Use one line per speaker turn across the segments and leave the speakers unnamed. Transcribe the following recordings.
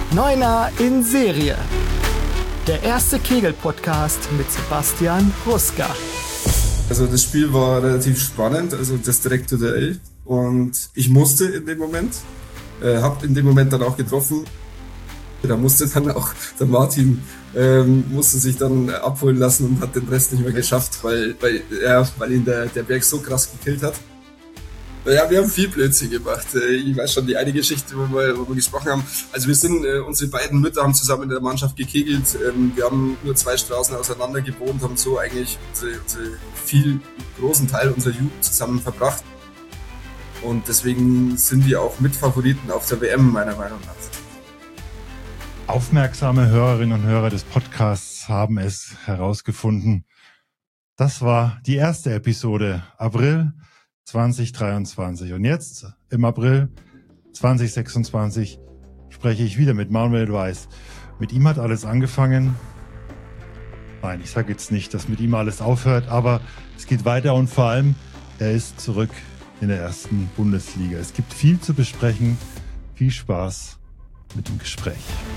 Neuner in Serie. Der erste Kegel-Podcast mit Sebastian Ruska.
Also das Spiel war relativ spannend, also das direkte Duell. Und ich musste in dem Moment, habe in dem Moment dann auch getroffen. Da musste dann auch der Martin musste sich dann abholen lassen und hat den Rest nicht mehr geschafft, weil ihn der Berg so krass gekillt hat. Ja, wir haben viel Blödsinn gemacht. Ich weiß schon die eine Geschichte, wo wir gesprochen haben. Also wir sind, unsere beiden Mütter haben zusammen in der Mannschaft gekegelt. Wir haben nur 2 Straßen auseinander gewohnt, haben so eigentlich viel großen Teil unserer Jugend zusammen verbracht. Und deswegen sind wir auch Mitfavoriten auf der WM, meiner Meinung nach.
Aufmerksame Hörerinnen und Hörer des Podcasts haben es herausgefunden. Das war die erste Episode, April 2023. Und jetzt, im April 2026, spreche ich wieder mit Manuel Weiß. Mit ihm hat alles angefangen. Nein, ich sage jetzt nicht, dass mit ihm alles aufhört, aber es geht weiter und vor allem, er ist zurück in der ersten Bundesliga. Es gibt viel zu besprechen. Viel Spaß mit dem Gespräch.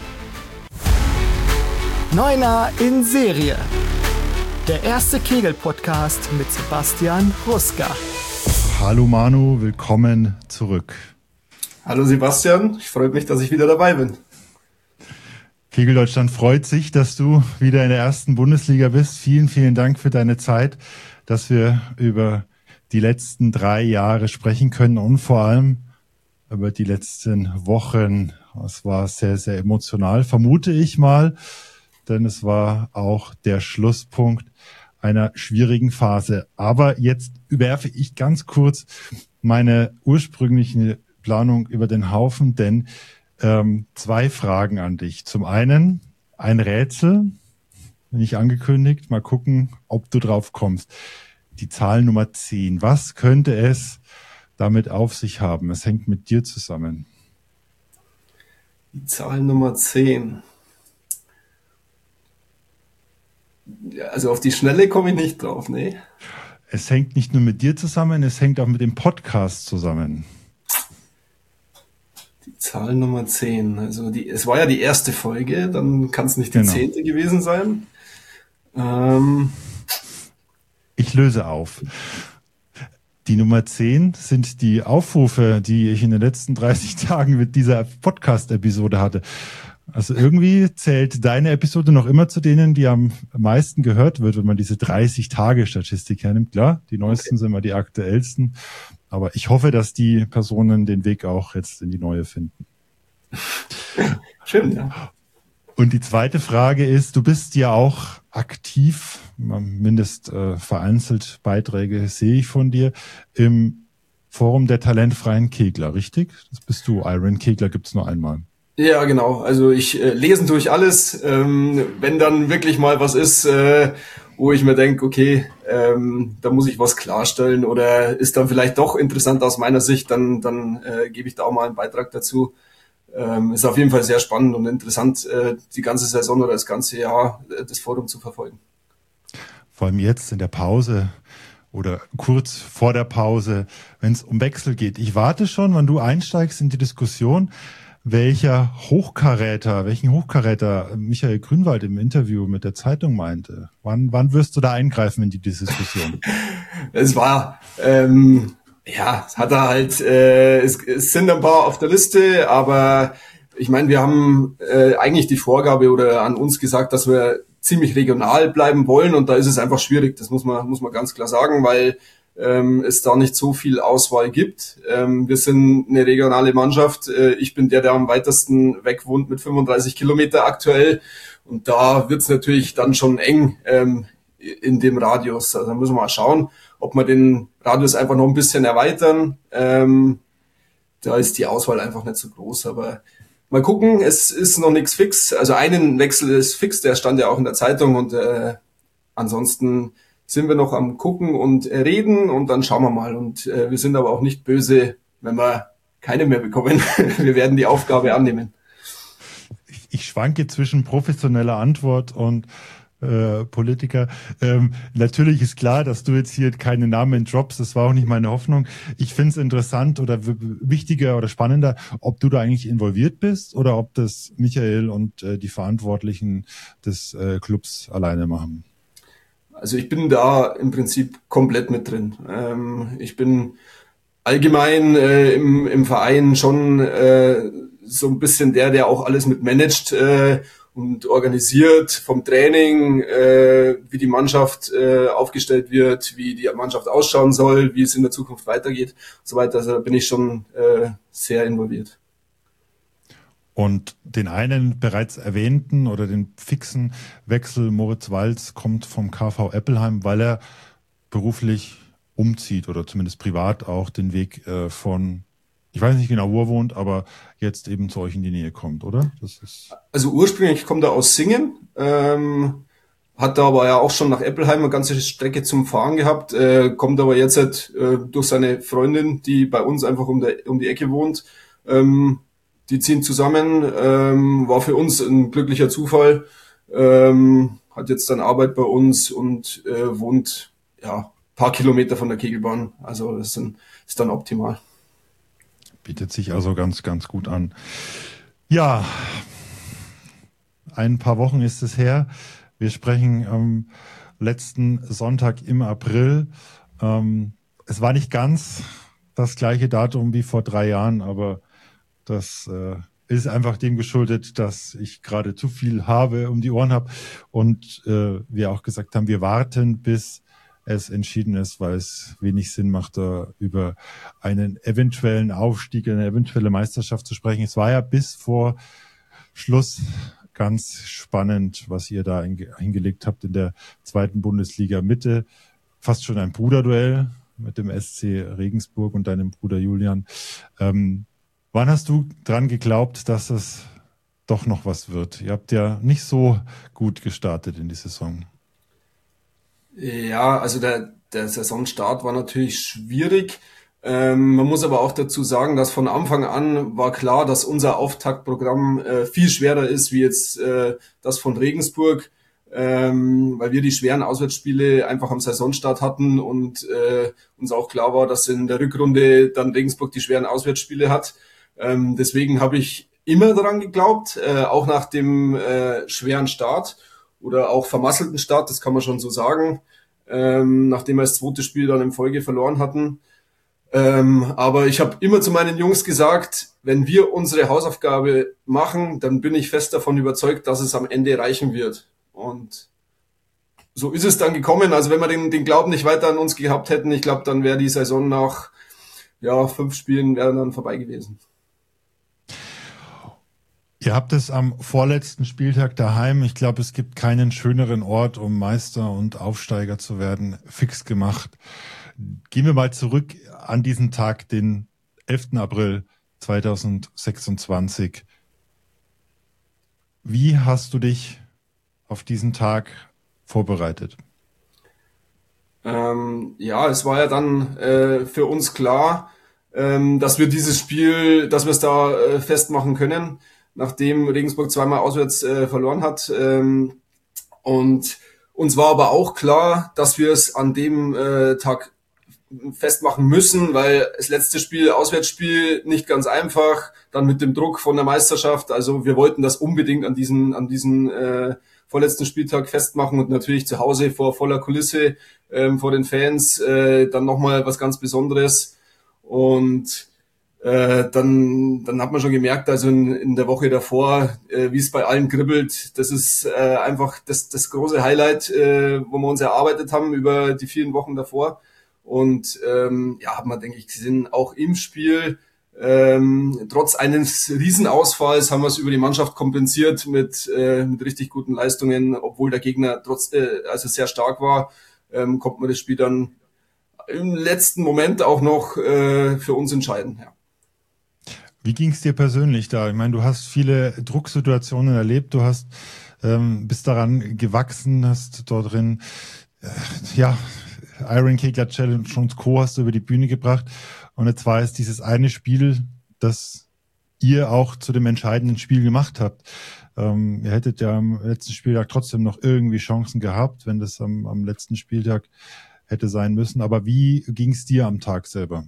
Neuner in Serie. Der erste Kegel-Podcast mit Sebastian Ruska.
Hallo Manu, willkommen zurück.
Hallo Sebastian, ich freue mich, dass ich wieder dabei bin.
Kegel Deutschland freut sich, dass du wieder in der ersten Bundesliga bist. Vielen, vielen Dank für deine Zeit, dass wir über die letzten 3 Jahre sprechen können und vor allem über die letzten Wochen. Es war sehr, sehr emotional, vermute ich mal, denn es war auch der Schlusspunkt einer schwierigen Phase. Aber jetzt werfe ich ganz kurz meine ursprüngliche Planung über den Haufen, denn 2 Fragen an dich. Zum einen ein Rätsel, nicht angekündigt, mal gucken, ob du drauf kommst. Die Zahl Nummer 10, was könnte es damit auf sich haben? Es hängt mit dir zusammen.
Die Zahl Nummer 10. Also auf die Schnelle komme ich nicht drauf, nee.
Es hängt nicht nur mit dir zusammen, es hängt auch mit dem Podcast zusammen.
Die Zahl Nummer 10. Also es war ja die erste Folge, dann kann es nicht die 10. gewesen sein.
Ich löse auf. Die Nummer 10 sind die Aufrufe, die ich in den letzten 30 Tagen mit dieser Podcast-Episode hatte. Also irgendwie zählt deine Episode noch immer zu denen, die am meisten gehört wird, wenn man diese 30-Tage-Statistik hernimmt. Klar, die neuesten sind immer die aktuellsten. Aber ich hoffe, dass die Personen den Weg auch jetzt in die neue finden.
Schön, ja.
Und die zweite Frage ist, du bist ja auch aktiv, mindestens vereinzelt Beiträge sehe ich von dir, im Forum der talentfreien Kegler, richtig? Das bist du, Iron Kegler gibt's nur einmal.
Ja, genau. Also ich lesen tue ich alles. Wenn dann wirklich mal was ist, wo ich mir denke, okay, da muss ich was klarstellen oder ist dann vielleicht doch interessant aus meiner Sicht, dann gebe ich da auch mal einen Beitrag dazu. Ist auf jeden Fall sehr spannend und interessant, die ganze Saison oder das ganze Jahr das Forum zu verfolgen.
Vor allem jetzt in der Pause oder kurz vor der Pause, wenn es um Wechsel geht. Ich warte schon, wann du einsteigst in die Diskussion, welchen Hochkaräter Michael Grünwald im Interview mit der Zeitung meinte. Wann wirst du da eingreifen in die Diskussion?
Es war, es hat er halt, es sind ein paar auf der Liste, aber ich meine, wir haben eigentlich die Vorgabe oder an uns gesagt, dass wir ziemlich regional bleiben wollen und da ist es einfach schwierig, das muss man ganz klar sagen, weil es da nicht so viel Auswahl gibt. Wir sind eine regionale Mannschaft. Ich bin der am weitesten weg wohnt mit 35 Kilometer aktuell. Und da wird's natürlich dann schon eng in dem Radius. Also da müssen wir mal schauen, ob wir den Radius einfach noch ein bisschen erweitern. Da ist die Auswahl einfach nicht so groß. Aber mal gucken, es ist noch nichts fix. Also einen Wechsel ist fix, der stand ja auch in der Zeitung. Und ansonsten sind wir noch am Gucken und Reden und dann schauen wir mal. Und wir sind aber auch nicht böse, wenn wir keine mehr bekommen. Wir werden die Aufgabe annehmen.
Ich schwanke zwischen professioneller Antwort und Politiker. Natürlich ist klar, dass du jetzt hier keine Namen droppst. Das war auch nicht meine Hoffnung. Ich finde es interessant oder wichtiger oder spannender, ob du da eigentlich involviert bist oder ob das Michael und die Verantwortlichen des Clubs alleine machen.
Also ich bin da im Prinzip komplett mit drin. Ich bin allgemein im Verein schon so ein bisschen der auch alles mit managt und organisiert, vom Training, wie die Mannschaft aufgestellt wird, wie die Mannschaft ausschauen soll, wie es in der Zukunft weitergeht und so weiter. Also da bin ich schon sehr involviert.
Und den einen bereits erwähnten oder den fixen Wechsel Moritz Walz kommt vom KV Eppelheim, weil er beruflich umzieht oder zumindest privat auch den Weg von, ich weiß nicht genau, wo er wohnt, aber jetzt eben zu euch in die Nähe kommt, oder? Das ist
Also ursprünglich kommt er aus Singen, hat da aber ja auch schon nach Eppelheim eine ganze Strecke zum Fahren gehabt, kommt aber jetzt halt, durch seine Freundin, die bei uns einfach um die Ecke wohnt, die ziehen zusammen, war für uns ein glücklicher Zufall, hat jetzt dann Arbeit bei uns und wohnt ja paar Kilometer von der Kegelbahn, also das ist dann optimal.
Bietet sich also ganz, ganz gut an. Ja, ein paar Wochen ist es her. Wir sprechen am letzten Sonntag im April. Es war nicht ganz das gleiche Datum wie vor 3 Jahren, aber das ist einfach dem geschuldet, dass ich gerade zu viel habe, um die Ohren habe und wir auch gesagt haben, wir warten, bis es entschieden ist, weil es wenig Sinn macht, da über einen eventuellen Aufstieg, eine eventuelle Meisterschaft zu sprechen. Es war ja bis vor Schluss ganz spannend, was ihr da hingelegt habt in der 2. Bundesliga Mitte. Fast schon ein Bruderduell mit dem SC Regensburg und deinem Bruder Julian. Wann hast du dran geglaubt, dass es doch noch was wird? Ihr habt ja nicht so gut gestartet in die Saison.
Ja, also der Saisonstart war natürlich schwierig. Man muss aber auch dazu sagen, dass von Anfang an war klar, dass unser Auftaktprogramm viel schwerer ist wie jetzt das von Regensburg, weil wir die schweren Auswärtsspiele einfach am Saisonstart hatten und uns auch klar war, dass in der Rückrunde dann Regensburg die schweren Auswärtsspiele hat. Deswegen habe ich immer daran geglaubt, auch nach dem schweren Start oder auch vermasselten Start, das kann man schon so sagen, nachdem wir das 2. Spiel dann in Folge verloren hatten. Aber ich habe immer zu meinen Jungs gesagt, wenn wir unsere Hausaufgabe machen, dann bin ich fest davon überzeugt, dass es am Ende reichen wird. Und so ist es dann gekommen. Also wenn wir den Glauben nicht weiter an uns gehabt hätten, ich glaube, dann wäre die Saison nach 5 Spielen wäre dann vorbei gewesen.
Ihr habt es am vorletzten Spieltag daheim, ich glaube, es gibt keinen schöneren Ort, um Meister und Aufsteiger zu werden, fix gemacht. Gehen wir mal zurück an diesen Tag, den 11. April 2026. Wie hast du dich auf diesen Tag vorbereitet?
Es war ja dann für uns klar, dass wir dieses Spiel, dass wir es da festmachen können, nachdem Regensburg 2-mal auswärts verloren hat. Und uns war aber auch klar, dass wir es an dem Tag festmachen müssen, weil das letzte Spiel, Auswärtsspiel, nicht ganz einfach, dann mit dem Druck von der Meisterschaft. Also wir wollten das unbedingt an diesen vorletzten Spieltag festmachen und natürlich zu Hause vor voller Kulisse, vor den Fans, dann nochmal was ganz Besonderes. Und dann hat man schon gemerkt, also in der Woche davor, wie es bei allen kribbelt, das ist einfach das große Highlight, wo wir uns erarbeitet haben über die vielen Wochen davor. Und hat man, denke ich, gesehen, auch im Spiel, trotz eines Riesenausfalls haben wir es über die Mannschaft kompensiert mit richtig guten Leistungen, obwohl der Gegner also sehr stark war, konnte man das Spiel dann im letzten Moment auch noch für uns entscheiden. Ja.
Wie ging es dir persönlich da? Ich meine, du hast viele Drucksituationen erlebt, du hast bist daran gewachsen, hast dort drin Iron Kegler Challenge und Co. hast du über die Bühne gebracht und jetzt war es dieses eine Spiel, das ihr auch zu dem entscheidenden Spiel gemacht habt. Ihr hättet ja am letzten Spieltag trotzdem noch irgendwie Chancen gehabt, wenn das am letzten Spieltag hätte sein müssen. Aber wie ging es dir am Tag selber?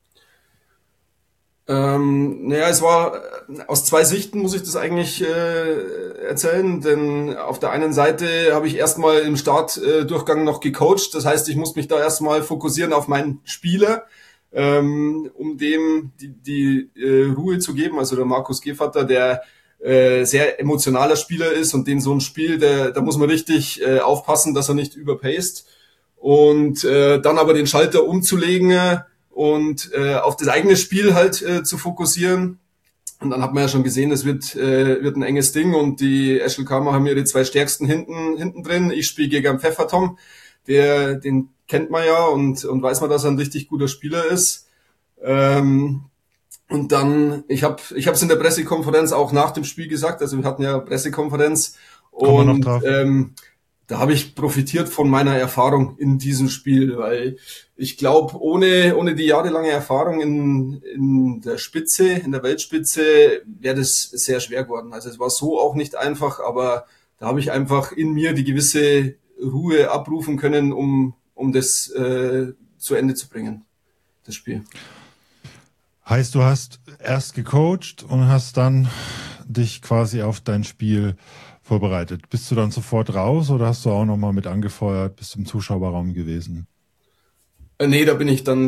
Naja, es war aus zwei Sichten, muss ich das eigentlich erzählen, denn auf der einen Seite habe ich erstmal im Startdurchgang noch gecoacht, das heißt, ich muss mich da erstmal fokussieren auf meinen Spieler, um dem die Ruhe zu geben, also der Markus Gevatter, der sehr emotionaler Spieler ist und den so ein Spiel, da muss man richtig aufpassen, dass er nicht überpaced und dann aber den Schalter umzulegen und auf das eigene Spiel halt zu fokussieren. Und dann hat man ja schon gesehen, es wird ein enges Ding und die SLK haben ihre zwei Stärksten hinten drin. Ich spiele gegen einen Pfeffertom, den kennt man ja und weiß man, dass er ein richtig guter Spieler ist. Und dann, ich hab's in der Pressekonferenz auch nach dem Spiel gesagt, also wir hatten ja Pressekonferenz und da habe ich profitiert von meiner Erfahrung in diesem Spiel, weil ich glaube, ohne die jahrelange Erfahrung in der Spitze, in der Weltspitze, wäre das sehr schwer geworden. Also es war so auch nicht einfach, aber da habe ich einfach in mir die gewisse Ruhe abrufen können, um das zu Ende zu bringen, das Spiel.
Heißt, du hast erst gecoacht und hast dann dich quasi auf dein Spiel vorbereitet. Bist du dann sofort raus oder hast du auch nochmal mit angefeuert, bist im Zuschauerraum gewesen?
Nee, da bin ich dann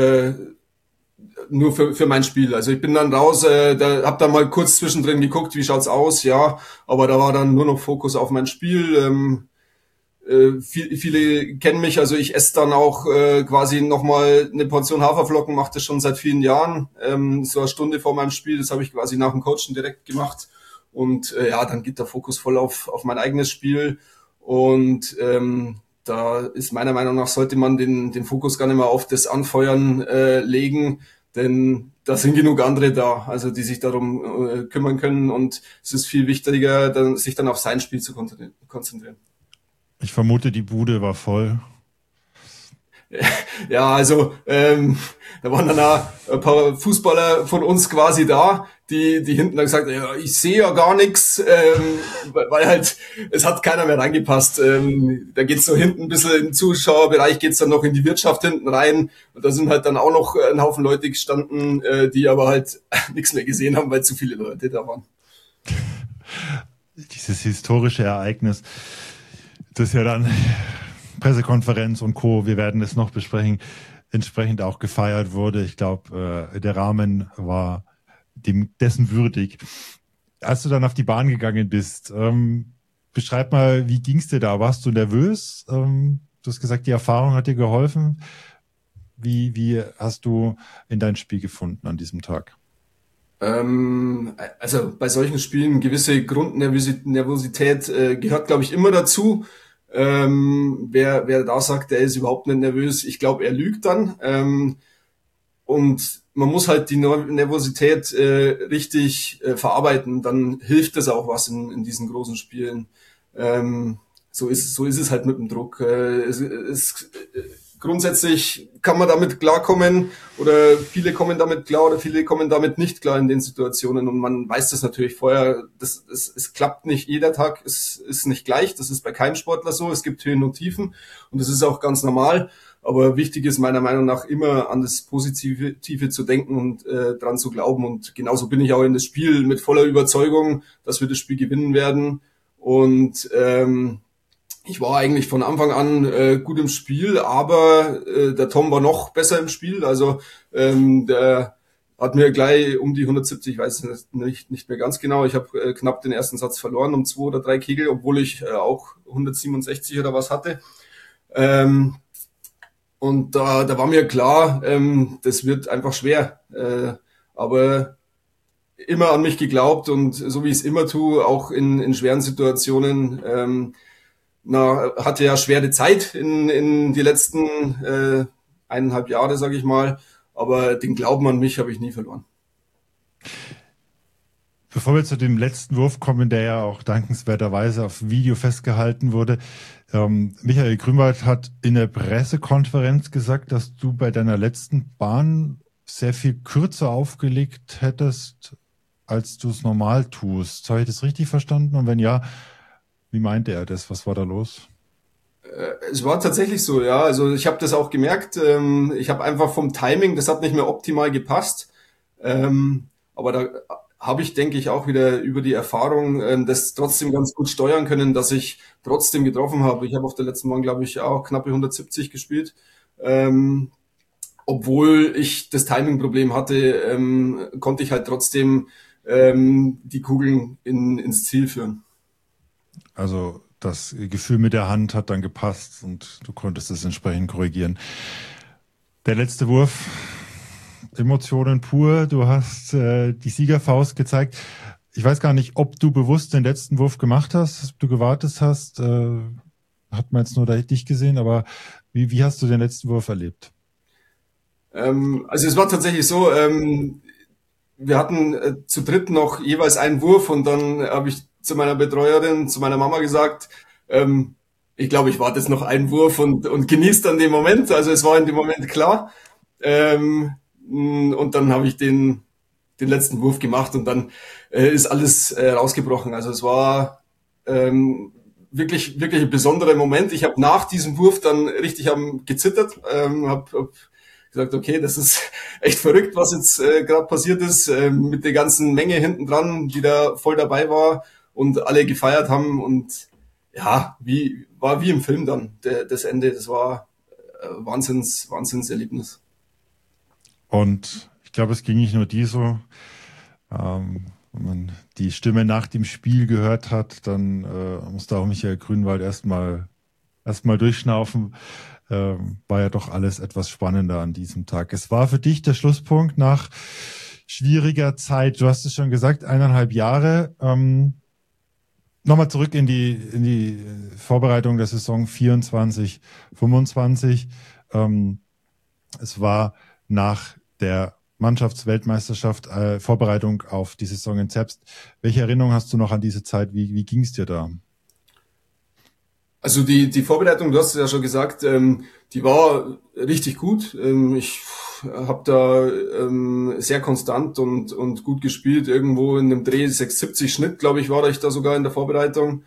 nur für mein Spiel. Also ich bin dann raus, hab dann mal kurz zwischendrin geguckt, wie schaut's aus, ja, aber da war dann nur noch Fokus auf mein Spiel. Viele kennen mich, also ich esse dann auch quasi nochmal eine Portion Haferflocken, mache das schon seit vielen Jahren. So eine Stunde vor meinem Spiel, das habe ich quasi nach dem Coachen direkt gemacht. Und dann geht der Fokus voll auf mein eigenes Spiel. Und da ist meiner Meinung nach, sollte man den Fokus gar nicht mehr auf das Anfeuern legen, denn da sind genug andere da, also die sich darum kümmern können. Und es ist viel wichtiger, sich dann auf sein Spiel zu konzentrieren.
Ich vermute, die Bude war voll.
Ja, also da waren dann auch ein paar Fußballer von uns quasi da, die hinten dann gesagt haben, ja, ich sehe ja gar nichts, weil halt, es hat keiner mehr reingepasst. Da geht's so hinten ein bisschen im Zuschauerbereich, geht's dann noch in die Wirtschaft hinten rein und da sind halt dann auch noch ein Haufen Leute gestanden, die aber halt nichts mehr gesehen haben, weil zu viele Leute da waren.
Dieses historische Ereignis, das ja dann Pressekonferenz und Co., wir werden es noch besprechen, entsprechend auch gefeiert wurde. Ich glaube, der Rahmen war dessen würdig. Als du dann auf die Bahn gegangen bist, beschreib mal, wie ging's dir da? Warst du nervös? Du hast gesagt, die Erfahrung hat dir geholfen. Wie hast du in dein Spiel gefunden an diesem Tag?
Also bei solchen Spielen gewisse Grundnervosität gehört, glaube ich, immer dazu. Wer da sagt, der ist überhaupt nicht nervös, ich glaube, er lügt dann. Und man muss halt die Nervosität richtig verarbeiten, dann hilft das auch was in diesen großen Spielen. So ist es halt mit dem Druck. Grundsätzlich kann man damit klarkommen oder viele kommen damit klar oder viele kommen damit nicht klar in den Situationen und man weiß das natürlich vorher, es klappt nicht jeder Tag, es ist nicht gleich, das ist bei keinem Sportler so, es gibt Höhen und Tiefen und das ist auch ganz normal, aber wichtig ist meiner Meinung nach immer an das Positive zu denken und dran zu glauben und genauso bin ich auch in das Spiel mit voller Überzeugung, dass wir das Spiel gewinnen werden und ich war eigentlich von Anfang an gut im Spiel, aber der Tom war noch besser im Spiel. Also der hat mir gleich um die 170, ich weiß nicht mehr ganz genau. Ich habe knapp den ersten Satz verloren um 2 oder 3 Kegel, obwohl ich auch 167 oder was hatte. Und da war mir klar, das wird einfach schwer. Aber immer an mich geglaubt und so wie ich es immer tue, auch in schweren Situationen. Hatte ja schwere Zeit in die letzten 1,5 Jahre, sage ich mal. Aber den Glauben an mich habe ich nie verloren.
Bevor wir zu dem letzten Wurf kommen, der ja auch dankenswerterweise auf Video festgehalten wurde, Michael Grünwald hat in der Pressekonferenz gesagt, dass du bei deiner letzten Bahn sehr viel kürzer aufgelegt hättest als du es normal tust. Habe ich das richtig verstanden? Und wenn ja, wie meinte er das? Was war da los?
Es war tatsächlich so, ja. Also ich habe das auch gemerkt. Ich habe einfach vom Timing, das hat nicht mehr optimal gepasst. Aber da habe ich, denke ich, auch wieder über die Erfahrung das trotzdem ganz gut steuern können, dass ich trotzdem getroffen habe. Ich habe auf der letzten Bahn, glaube ich, auch knappe 170 gespielt. Obwohl ich das Timing-Problem hatte, konnte ich halt trotzdem die Kugeln ins Ziel führen.
Also das Gefühl mit der Hand hat dann gepasst und du konntest es entsprechend korrigieren. Der letzte Wurf, Emotionen pur, du hast die Siegerfaust gezeigt. Ich weiß gar nicht, ob du bewusst den letzten Wurf gemacht hast, ob du gewartet hast. Hat man jetzt nur dich gesehen, aber wie hast du den letzten Wurf erlebt?
Also es war tatsächlich so, wir hatten zu dritt noch jeweils einen Wurf und dann habe ich zu meiner Betreuerin, zu meiner Mama gesagt, ich glaube, ich warte jetzt noch einen Wurf und genieße dann den Moment. Also es war in dem Moment klar. Und dann habe ich den letzten Wurf gemacht und dann ist alles rausgebrochen. Also es war wirklich, wirklich ein besonderer Moment. Ich habe nach diesem Wurf dann richtig gezittert, hab gesagt, okay, das ist echt verrückt, was jetzt gerade passiert ist, mit der ganzen Menge hinten dran, die da voll dabei war und alle gefeiert haben und ja, war wie im Film dann, das Ende, das war Wahnsinnserlebnis.
Und ich glaube, es ging nicht nur dir so. Wenn man die Stimme nach dem Spiel gehört hat, dann musste auch Michael Grünwald erstmal durchschnaufen. War ja doch alles etwas spannender an diesem Tag. Es war für dich der Schlusspunkt nach schwieriger Zeit. Du hast es schon gesagt, 1,5 Jahre. Nochmal zurück in die Vorbereitung der Saison 24, 25. Es war nach der Mannschaftsweltmeisterschaft, Vorbereitung auf die Saison in Zerbst. Welche Erinnerung hast du noch an diese Zeit? Wie ging es dir da?
Also die Vorbereitung, du hast es ja schon gesagt, die war richtig gut. Ich habe da sehr konstant und gut gespielt. Irgendwo in dem Dreh 6,70 Schnitt, glaube ich, war ich da sogar in der Vorbereitung.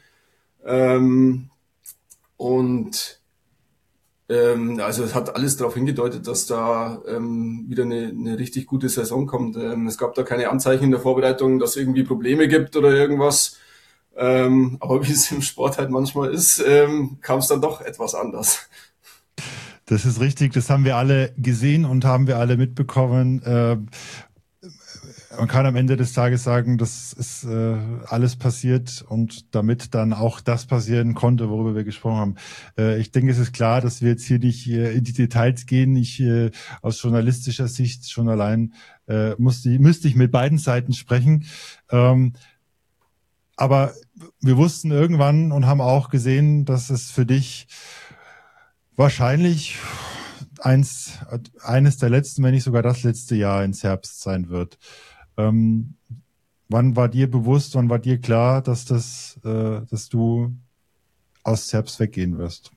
Also es hat alles darauf hingedeutet, dass da wieder eine richtig gute Saison kommt. Es gab da keine Anzeichen in der Vorbereitung, dass es irgendwie Probleme gibt oder irgendwas. Aber wie es im Sport halt manchmal ist, kam es dann doch etwas anders.
Das ist richtig, das haben wir alle gesehen und haben wir alle mitbekommen. Man kann am Ende des Tages sagen, dass ist alles passiert und damit dann auch das passieren konnte, worüber wir gesprochen haben. Ich denke, es ist klar, dass wir jetzt hier nicht in die Details gehen. Ich aus journalistischer Sicht schon allein müsste ich mit beiden Seiten sprechen. Aber wir wussten irgendwann und haben auch gesehen, dass es für dich wahrscheinlich eines der letzten, wenn nicht sogar das letzte Jahr in Zerbst sein wird. Wann war dir bewusst, wann war dir klar, dass du aus Zerbst weggehen wirst?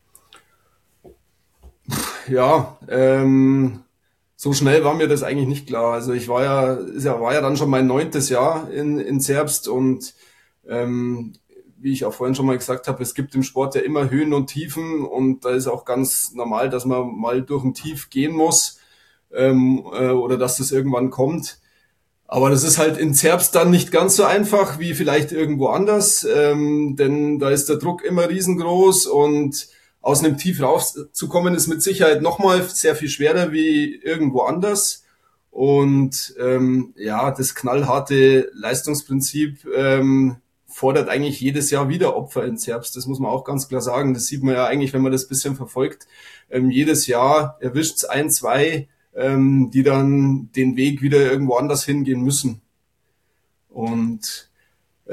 Ja, so schnell war mir das eigentlich nicht klar. Also ich war ja dann schon mein 9. Jahr in Zerbst und wie ich auch vorhin schon mal gesagt habe, es gibt im Sport ja immer Höhen und Tiefen und da ist auch ganz normal, dass man mal durch ein Tief gehen muss oder dass das irgendwann kommt. Aber das ist halt in Zerbst dann nicht ganz so einfach wie vielleicht irgendwo anders, denn da ist der Druck immer riesengroß und aus einem Tief rauszukommen ist mit Sicherheit nochmal sehr viel schwerer wie irgendwo anders. Und das knallharte Leistungsprinzip fordert eigentlich jedes Jahr wieder Opfer in Zerbst. Das muss man auch ganz klar sagen. Das sieht man ja eigentlich, wenn man das bisschen verfolgt. Jedes Jahr erwischt es 1, 2, die dann den Weg wieder irgendwo anders hingehen müssen. Und ich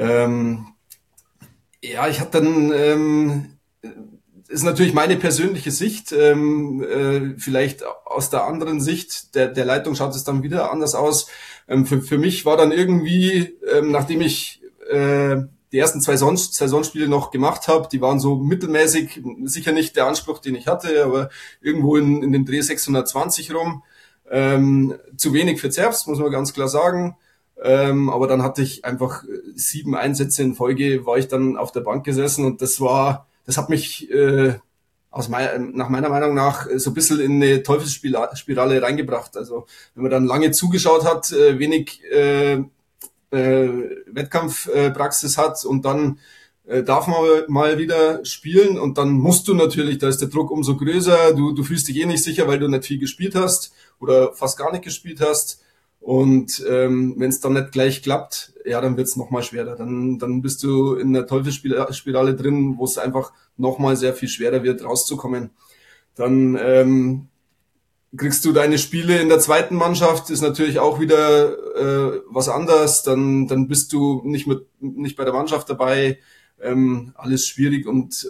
habe dann, ist natürlich meine persönliche Sicht, vielleicht aus der anderen Sicht der Leitung schaut es dann wieder anders aus. Für mich war dann irgendwie, nachdem ich die ersten 2 Saisonspiele noch gemacht habe, die waren so mittelmäßig, sicher nicht der Anspruch, den ich hatte, aber irgendwo in dem Dreh 620 rum. Zu wenig für Zerbst, muss man ganz klar sagen. Aber dann hatte ich einfach 7 Einsätze in Folge, war ich dann auf der Bank gesessen und das hat mich nach meiner Meinung nach so ein bisschen in eine Teufelsspirale reingebracht. Also wenn man dann lange zugeschaut hat, wenig Wettkampfpraxis hat und dann darf man mal wieder spielen und dann musst du natürlich, da ist der Druck umso größer, du fühlst dich eh nicht sicher, weil du nicht viel gespielt hast oder fast gar nicht gespielt hast und wenn es dann nicht gleich klappt, ja, dann wird's noch mal schwerer. Dann bist du in der Teufelsspirale drin, wo es einfach noch mal sehr viel schwerer wird, rauszukommen. Dann kriegst du deine Spiele in der zweiten Mannschaft, ist natürlich auch wieder was anderes. Dann bist du nicht bei der Mannschaft dabei. Alles schwierig und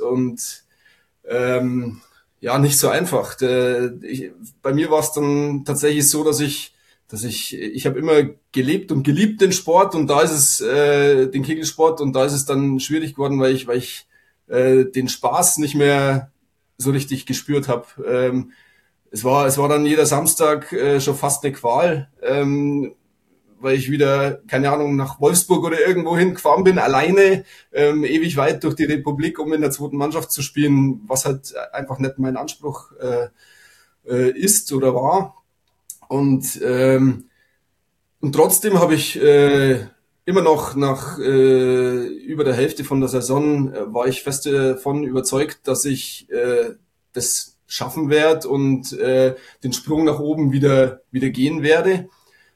ja, nicht so einfach. Bei mir war es dann tatsächlich so, dass ich habe immer gelebt und geliebt den Sport und da ist es den Kegelsport und da ist es dann schwierig geworden, weil ich den Spaß nicht mehr so richtig gespürt habe. Es war dann jeder Samstag schon fast eine Qual, weil ich wieder, keine Ahnung, nach Wolfsburg oder irgendwo hingefahren bin, alleine, ewig weit durch die Republik, um in der zweiten Mannschaft zu spielen, was halt einfach nicht mein Anspruch ist oder war. Und trotzdem habe ich immer noch nach über der Hälfte von der Saison war ich fest davon überzeugt, dass ich das schaffen werde und den Sprung nach oben wieder gehen werde.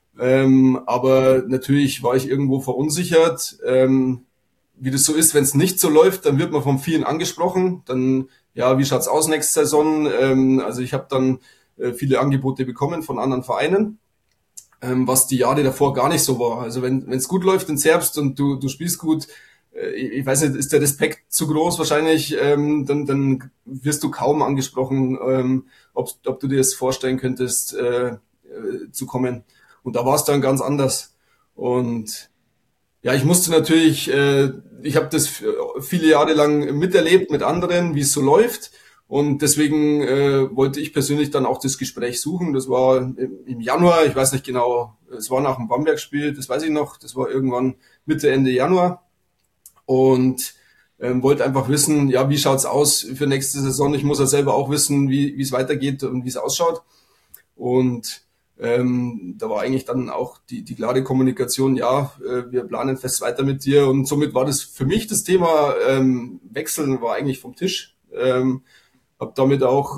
Aber natürlich war ich irgendwo verunsichert. Wie das so ist, wenn es nicht so läuft, dann wird man von vielen angesprochen. Dann, ja, wie schaut's aus nächste Saison? Also ich habe dann viele Angebote bekommen von anderen Vereinen, was die Jahre davor gar nicht so war. Also wenn es gut läuft in Zerbst und du spielst gut, ich weiß nicht, ist der Respekt zu groß wahrscheinlich, dann wirst du kaum angesprochen, ob du dir das vorstellen könntest, zu kommen. Und da war es dann ganz anders. Und ja, ich musste natürlich, ich habe das viele Jahre lang miterlebt mit anderen, wie es so läuft. Und deswegen wollte ich persönlich dann auch das Gespräch suchen. Das war im Januar, ich weiß nicht genau, es war nach dem Bamberg-Spiel, das weiß ich noch, das war irgendwann Mitte, Ende Januar. Und wollte einfach wissen, ja, wie schaut's aus für nächste Saison? Ich muss ja selber auch wissen, wie es weitergeht und wie es ausschaut. Und da war eigentlich dann auch die klare Kommunikation, ja, wir planen fest weiter mit dir. Und somit war das für mich das Thema Wechseln war eigentlich vom Tisch. Habe damit auch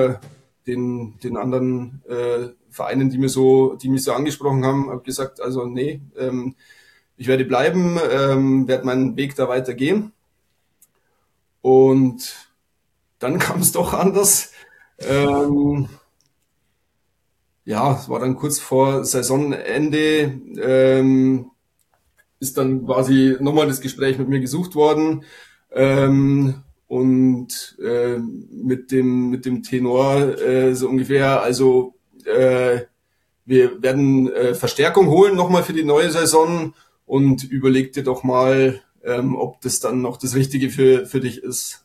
den anderen Vereinen, die mich so angesprochen haben, habe gesagt, also nee, ich werde bleiben, werde meinen Weg da weitergehen. Und dann kam es doch anders. Ja, es war dann kurz vor Saisonende, ist dann quasi nochmal das Gespräch mit mir gesucht worden. Und mit dem Tenor so ungefähr, also wir werden Verstärkung holen nochmal für die neue Saison und überleg dir doch mal, ob das dann noch das Richtige für dich ist.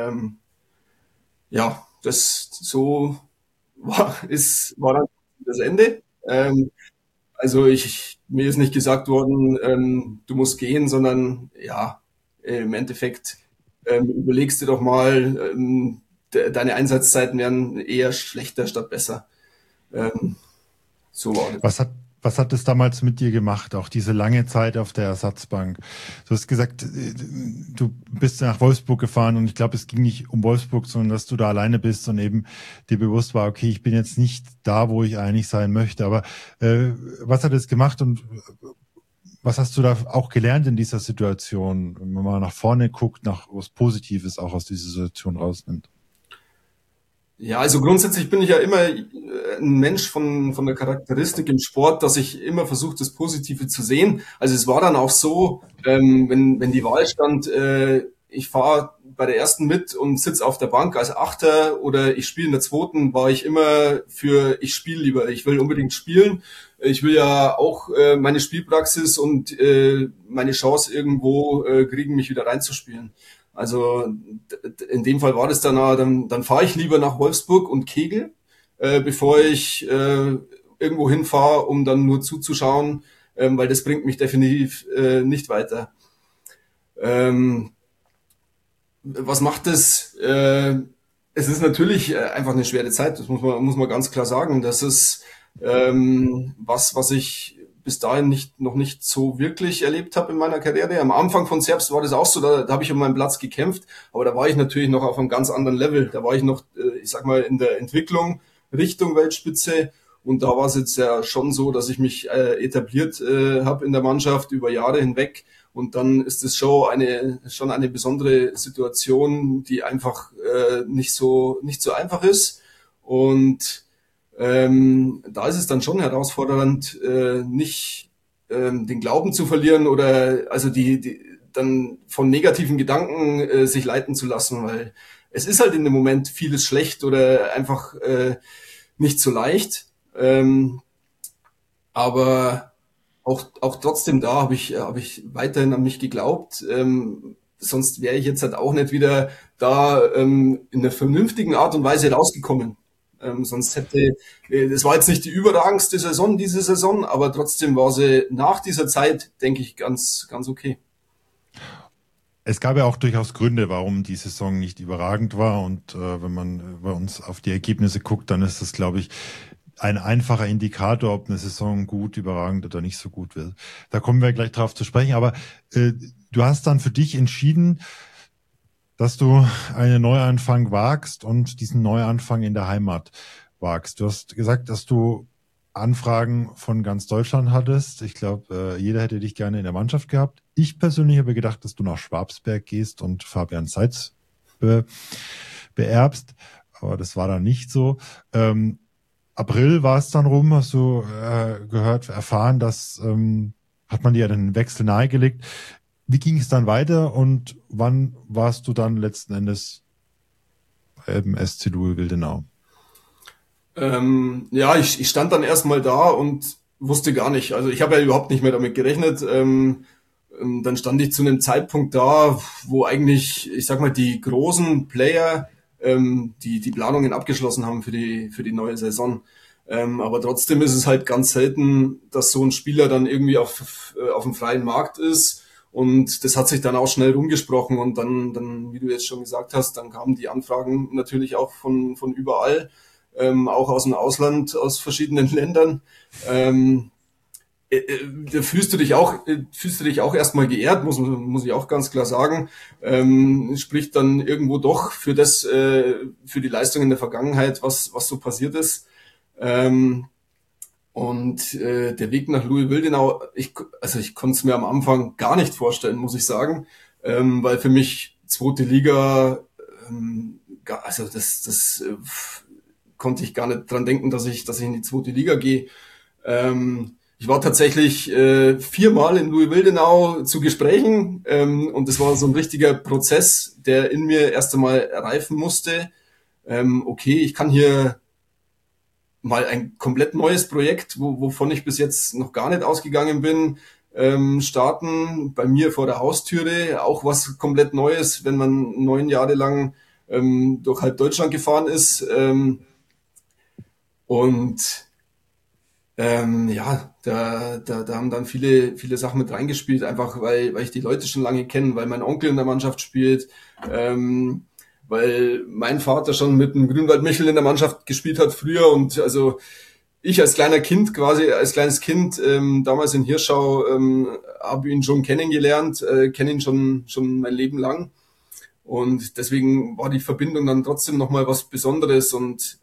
Ja, das so war dann das Ende. Also mir ist nicht gesagt worden, du musst gehen, sondern ja, im Endeffekt überlegst du doch mal, deine Einsatzzeiten werden eher schlechter statt besser. So war das.
Was hat es damals mit dir gemacht, auch diese lange Zeit auf der Ersatzbank? Du hast gesagt, du bist nach Wolfsburg gefahren und ich glaube, es ging nicht um Wolfsburg, sondern dass du da alleine bist und eben dir bewusst war, okay, ich bin jetzt nicht da, wo ich eigentlich sein möchte. Aber was hat es gemacht und was hast du da auch gelernt in dieser Situation, wenn man mal nach vorne guckt, nach was Positives auch aus dieser Situation rausnimmt?
Ja, also grundsätzlich bin ich ja immer ein Mensch von der Charakteristik im Sport, dass ich immer versuche, das Positive zu sehen. Also es war dann auch so, wenn die Wahl stand, ich fahre bei der ersten mit und sitze auf der Bank als Achter oder ich spiele in der zweiten, war ich immer ich spiele lieber. Ich will unbedingt spielen. Ich will ja auch meine Spielpraxis und meine Chance irgendwo kriegen, mich wieder reinzuspielen. Also in dem Fall war das dann fahre ich lieber nach Wolfsburg und kegel, bevor ich irgendwo hinfahre, um dann nur zuzuschauen, weil das bringt mich definitiv nicht weiter. Was macht es? Es ist natürlich einfach eine schwere Zeit, das muss man ganz klar sagen. Das ist was ich bis dahin noch nicht so wirklich erlebt habe in meiner Karriere. Am Anfang von Serbs war das auch so, da habe ich um meinen Platz gekämpft, aber da war ich natürlich noch auf einem ganz anderen Level. Da war ich noch, ich sag mal, in der Entwicklung Richtung Weltspitze, und da war es jetzt ja schon so, dass ich mich etabliert habe in der Mannschaft über Jahre hinweg, und dann ist es schon eine besondere Situation, die einfach nicht so einfach ist, und da ist es dann schon herausfordernd, nicht den Glauben zu verlieren oder also die dann von negativen Gedanken sich leiten zu lassen, weil es ist halt in dem Moment vieles schlecht oder einfach nicht so leicht. Aber auch trotzdem da habe ich weiterhin an mich geglaubt. Sonst wäre ich jetzt halt auch nicht wieder da in einer vernünftigen Art und Weise rausgekommen. Sonst das war jetzt nicht die überragendste Saison, diese Saison, aber trotzdem war sie nach dieser Zeit, denke ich, ganz okay.
Es gab ja auch durchaus Gründe, warum die Saison nicht überragend war, und wenn man bei uns auf die Ergebnisse guckt, dann ist das, glaube ich, ein einfacher Indikator, ob eine Saison gut, überragend oder nicht so gut wird. Da kommen wir gleich drauf zu sprechen, aber du hast dann für dich entschieden, dass du einen Neuanfang wagst und diesen Neuanfang in der Heimat wagst. Du hast gesagt, dass du Anfragen von ganz Deutschland hattest. Ich glaube, jeder hätte dich gerne in der Mannschaft gehabt. Ich persönlich habe gedacht, dass du nach Schwabsberg gehst und Fabian Seitz beerbst, aber das war dann nicht so. April war es dann rum, hast du erfahren, dass hat man dir einen Wechsel nahegelegt. Wie ging es dann weiter und wann warst du dann letzten Endes beim SC Louis Wildenau?
Ja, ich stand dann erstmal da und wusste gar nicht, also ich habe ja überhaupt nicht mehr damit gerechnet. Dann stand ich zu einem Zeitpunkt da, wo eigentlich, ich sag mal, die großen Player die Planungen abgeschlossen haben für die neue Saison. Aber trotzdem ist es halt ganz selten, dass so ein Spieler dann irgendwie auf dem freien Markt ist. Und das hat sich dann auch schnell rumgesprochen, und dann, wie du jetzt schon gesagt hast, dann kamen die Anfragen natürlich auch von überall, auch aus dem Ausland, aus verschiedenen Ländern. Da fühlst du dich auch erstmal geehrt, muss ich auch ganz klar sagen. Spricht dann irgendwo doch für die Leistung in der Vergangenheit, was so passiert ist. Und der Weg nach Louis Wildenau, ich konnte es mir am Anfang gar nicht vorstellen, muss ich sagen, weil für mich zweite Liga, das konnte ich gar nicht dran denken, dass ich in die zweite Liga gehe. Ich war tatsächlich 4-mal in Louis Wildenau zu Gesprächen, und das war so ein richtiger Prozess, der in mir erst einmal reifen musste. Okay, ich kann hier mal ein komplett neues Projekt, wovon ich bis jetzt noch gar nicht ausgegangen bin, starten, bei mir vor der Haustüre, auch was komplett Neues, wenn man 9 Jahre lang durch halb Deutschland gefahren ist. Ja, da haben dann viele Sachen mit reingespielt, einfach weil ich die Leute schon lange kenne, weil mein Onkel in der Mannschaft spielt, weil mein Vater schon mit dem Grünwald Michel in der Mannschaft gespielt hat früher, und also ich als kleines Kind, damals in Hirschau, habe ihn schon kennengelernt, kenne ihn schon mein Leben lang, und deswegen war die Verbindung dann trotzdem nochmal was Besonderes, und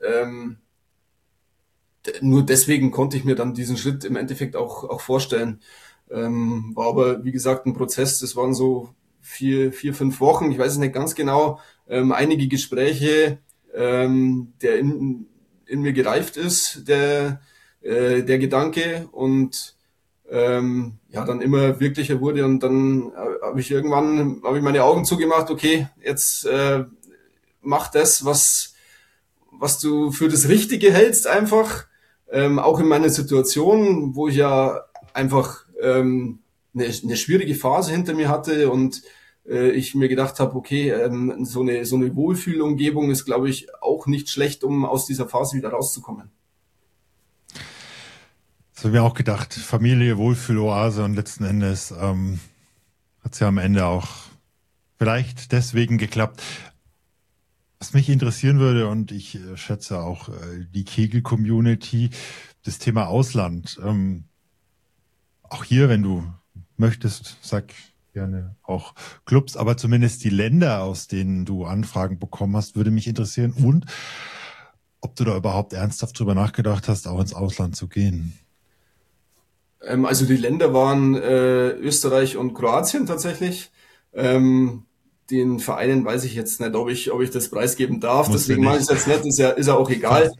nur deswegen konnte ich mir dann diesen Schritt im Endeffekt auch vorstellen. War aber, wie gesagt, ein Prozess, das waren so 4-5 Wochen, ich weiß es nicht ganz genau, einige Gespräche, der in mir gereift ist, der Gedanke, und ja, dann immer wirklicher wurde, und dann habe ich meine Augen zugemacht, okay, jetzt mach das, was du für das Richtige hältst, einfach. Auch in meiner Situation, wo ich ja einfach eine schwierige Phase hinter mir hatte, und ich mir gedacht habe, okay, so eine Wohlfühlumgebung ist, glaube ich, auch nicht schlecht, um aus dieser Phase wieder rauszukommen.
Das habe ich mir auch gedacht. Familie, Wohlfühloase und letzten Endes hat es ja am Ende auch vielleicht deswegen geklappt. Was mich interessieren würde, und ich schätze auch die Kegel-Community, das Thema Ausland. Auch hier, wenn du möchtest, sag gerne auch Clubs, aber zumindest die Länder, aus denen du Anfragen bekommen hast, würde mich interessieren. Und ob du da überhaupt ernsthaft drüber nachgedacht hast, auch ins Ausland zu gehen.
Also die Länder waren Österreich und Kroatien tatsächlich. Den Vereinen weiß ich jetzt nicht, ob ich das preisgeben darf. Deswegen mache ich es jetzt nicht. Ist ja auch egal.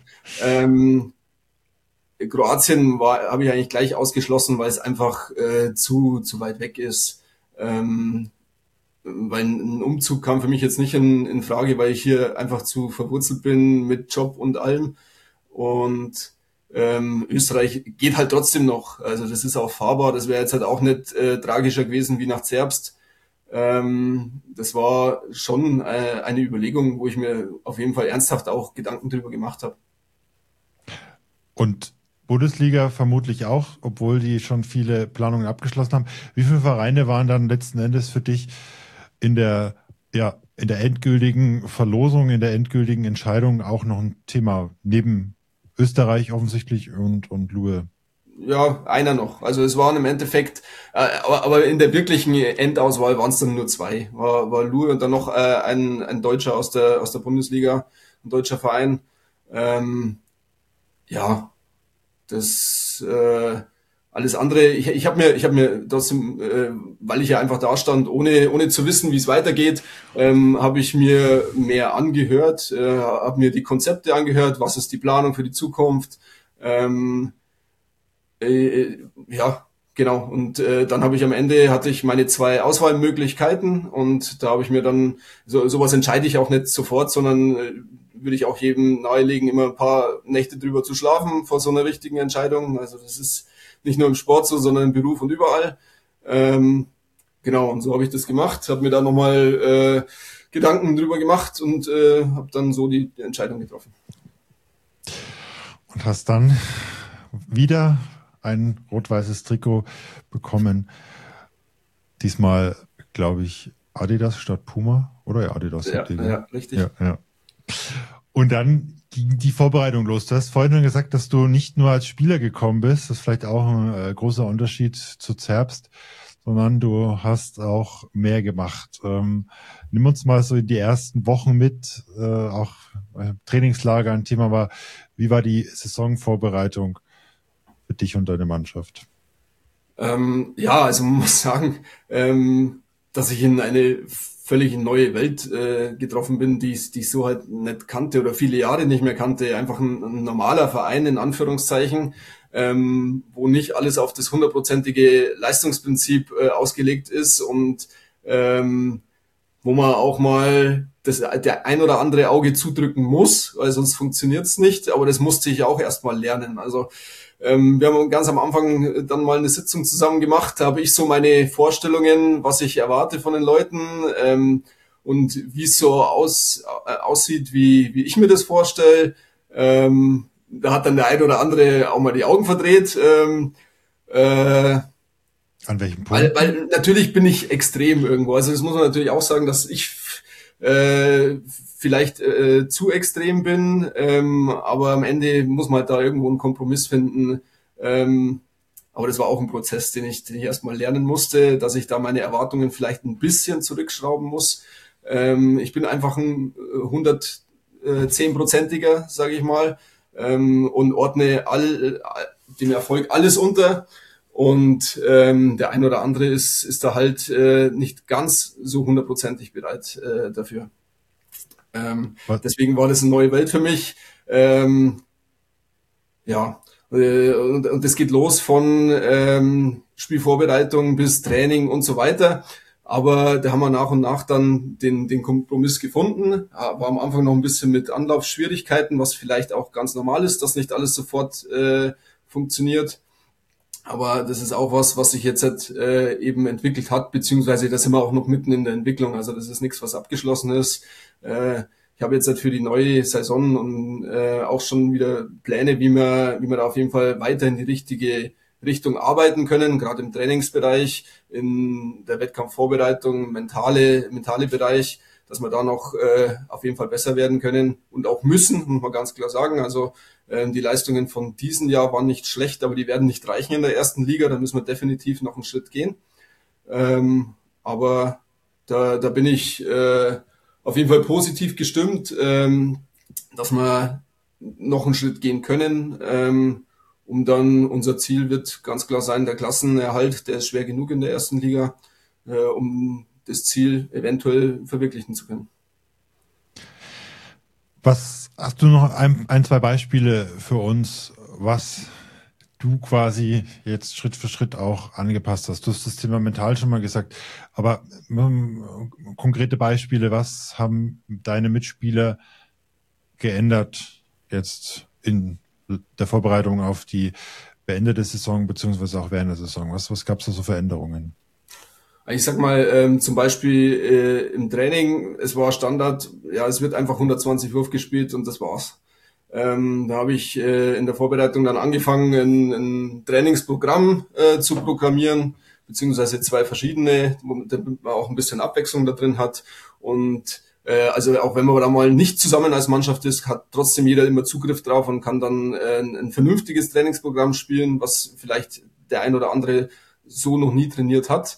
Kroatien habe ich eigentlich gleich ausgeschlossen, weil es einfach zu weit weg ist. Weil ein Umzug kam für mich jetzt nicht in Frage, weil ich hier einfach zu verwurzelt bin mit Job und allem. Und Österreich geht halt trotzdem noch. Also das ist auch fahrbar. Das wäre jetzt halt auch nicht tragischer gewesen wie nach Zerbst. Das war schon eine Überlegung, wo ich mir auf jeden Fall ernsthaft auch Gedanken drüber gemacht habe.
Und Bundesliga vermutlich auch, obwohl die schon viele Planungen abgeschlossen haben. Wie viele Vereine waren dann letzten Endes für dich in der endgültigen Verlosung, in der endgültigen Entscheidung auch noch ein Thema neben Österreich offensichtlich und Lue?
Ja, einer noch. Also es waren im Endeffekt, aber in der wirklichen Endauswahl waren es dann nur zwei. War Lue und dann noch ein Deutscher aus der Bundesliga, ein deutscher Verein. Ja, das alles andere. Ich habe mir trotzdem, weil ich ja einfach da stand, ohne zu wissen, wie es weitergeht, habe ich mir mehr angehört, habe mir die Konzepte angehört, was ist die Planung für die Zukunft. Ja, genau. Und dann hatte ich meine 2 Auswahlmöglichkeiten und da habe ich mir dann, sowas entscheide ich auch nicht sofort, sondern würde ich auch jedem nahelegen, immer ein paar Nächte drüber zu schlafen vor so einer wichtigen Entscheidung. Also das ist nicht nur im Sport so, sondern im Beruf und überall. Genau, und so habe ich das gemacht, habe mir da nochmal Gedanken drüber gemacht und habe dann so die Entscheidung getroffen.
Und hast dann wieder ein rot-weißes Trikot bekommen. Diesmal, glaube ich, Adidas statt Puma, oder? Ja, Adidas.
Ja, richtig.
Ja. Und dann ging die Vorbereitung los. Du hast vorhin schon gesagt, dass du nicht nur als Spieler gekommen bist, das ist vielleicht auch ein großer Unterschied zu Zerbst, sondern du hast auch mehr gemacht. Nimm uns mal so in die ersten Wochen mit, auch Trainingslager ein Thema war. Wie war die Saisonvorbereitung für dich und deine Mannschaft?
Ja, also man muss sagen, dass ich in eine völlig neue Welt getroffen bin, die ich so halt nicht kannte oder viele Jahre nicht mehr kannte. Einfach ein normaler Verein in Anführungszeichen, wo nicht alles auf das 100%ige Leistungsprinzip ausgelegt ist und wo man auch mal der ein oder andere Auge zudrücken muss, weil sonst funktioniert's nicht. Aber das musste ich auch erst mal lernen. Also wir haben ganz am Anfang dann mal eine Sitzung zusammen gemacht. Da habe ich so meine Vorstellungen, was ich erwarte von den Leuten und wie es so aussieht, wie ich mir das vorstelle. Da hat dann der ein oder andere auch mal die Augen verdreht.
An welchem Punkt?
Weil natürlich bin ich extrem irgendwo. Also das muss man natürlich auch sagen, dass ich vielleicht zu extrem bin, aber am Ende muss man halt da irgendwo einen Kompromiss finden. Aber das war auch ein Prozess, den ich erstmal lernen musste, dass ich da meine Erwartungen vielleicht ein bisschen zurückschrauben muss. Ich bin einfach ein 110%iger, sage ich mal, und ordne dem Erfolg alles unter. Und der ein oder andere ist da halt nicht ganz so 100%ig bereit dafür. Deswegen war das eine neue Welt für mich. Ja, und es geht los von Spielvorbereitung bis Training und so weiter. Aber da haben wir nach und nach dann den Kompromiss gefunden. War am Anfang noch ein bisschen mit Anlaufschwierigkeiten, was vielleicht auch ganz normal ist, dass nicht alles sofort funktioniert. Aber das ist auch was sich jetzt eben entwickelt hat, beziehungsweise da sind wir auch noch mitten in der Entwicklung. Also das ist nichts, was abgeschlossen ist. Ich ich habe jetzt halt für die neue Saison und auch schon wieder Pläne, wie wir da auf jeden Fall weiter in die richtige Richtung arbeiten können, gerade im Trainingsbereich, in der Wettkampfvorbereitung, mentale Bereich, dass wir da noch auf jeden Fall besser werden können und auch müssen, muss man ganz klar sagen. Also die Leistungen von diesem Jahr waren nicht schlecht, aber die werden nicht reichen in der ersten Liga. Da müssen wir definitiv noch einen Schritt gehen. Aber da bin ich auf jeden Fall positiv gestimmt, dass wir noch einen Schritt gehen können. Unser Ziel wird ganz klar sein, der Klassenerhalt, der ist schwer genug in der ersten Liga, um das Ziel eventuell verwirklichen zu können.
Was hast du noch ein, zwei Beispiele für uns, was du quasi jetzt Schritt für Schritt auch angepasst hast? Du hast das Thema mental schon mal gesagt, aber konkrete Beispiele, was haben deine Mitspieler geändert jetzt in der Vorbereitung auf die beendete Saison beziehungsweise auch während der Saison? Was gab es da so für Änderungen?
Ich sag mal, zum Beispiel im Training, es war Standard, ja, es wird einfach 120 Wurf gespielt und das war's. Da habe ich in der Vorbereitung dann angefangen, ein Trainingsprogramm zu programmieren, beziehungsweise 2 verschiedene, damit man auch ein bisschen Abwechslung da drin hat. Und also auch wenn man da mal nicht zusammen als Mannschaft ist, hat trotzdem jeder immer Zugriff drauf und kann dann ein vernünftiges Trainingsprogramm spielen, was vielleicht der ein oder andere so noch nie trainiert hat.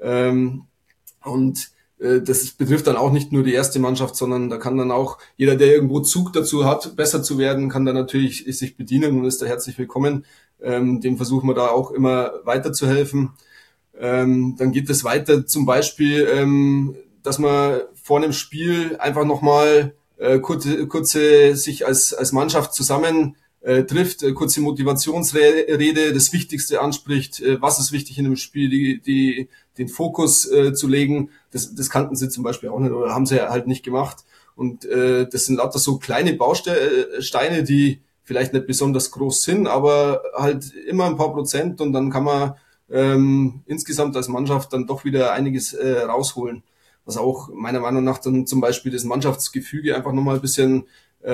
Und das betrifft dann auch nicht nur die erste Mannschaft, sondern da kann dann auch jeder, der irgendwo Zug dazu hat, besser zu werden, kann dann natürlich sich bedienen und ist da herzlich willkommen. Dem versuchen wir da auch immer weiterzuhelfen. Dann geht es weiter zum Beispiel, dass man vor einem Spiel einfach nochmal kurze sich als Mannschaft zusammen trifft, kurze Motivationsrede, das Wichtigste anspricht, was ist wichtig in einem Spiel, den Fokus zu legen. Das kannten sie zum Beispiel auch nicht oder haben sie halt nicht gemacht. Und das sind lauter so kleine Bausteine, die vielleicht nicht besonders groß sind, aber halt immer ein paar Prozent und dann kann man insgesamt als Mannschaft dann doch wieder einiges rausholen. Was auch meiner Meinung nach dann zum Beispiel das Mannschaftsgefüge einfach nochmal ein bisschen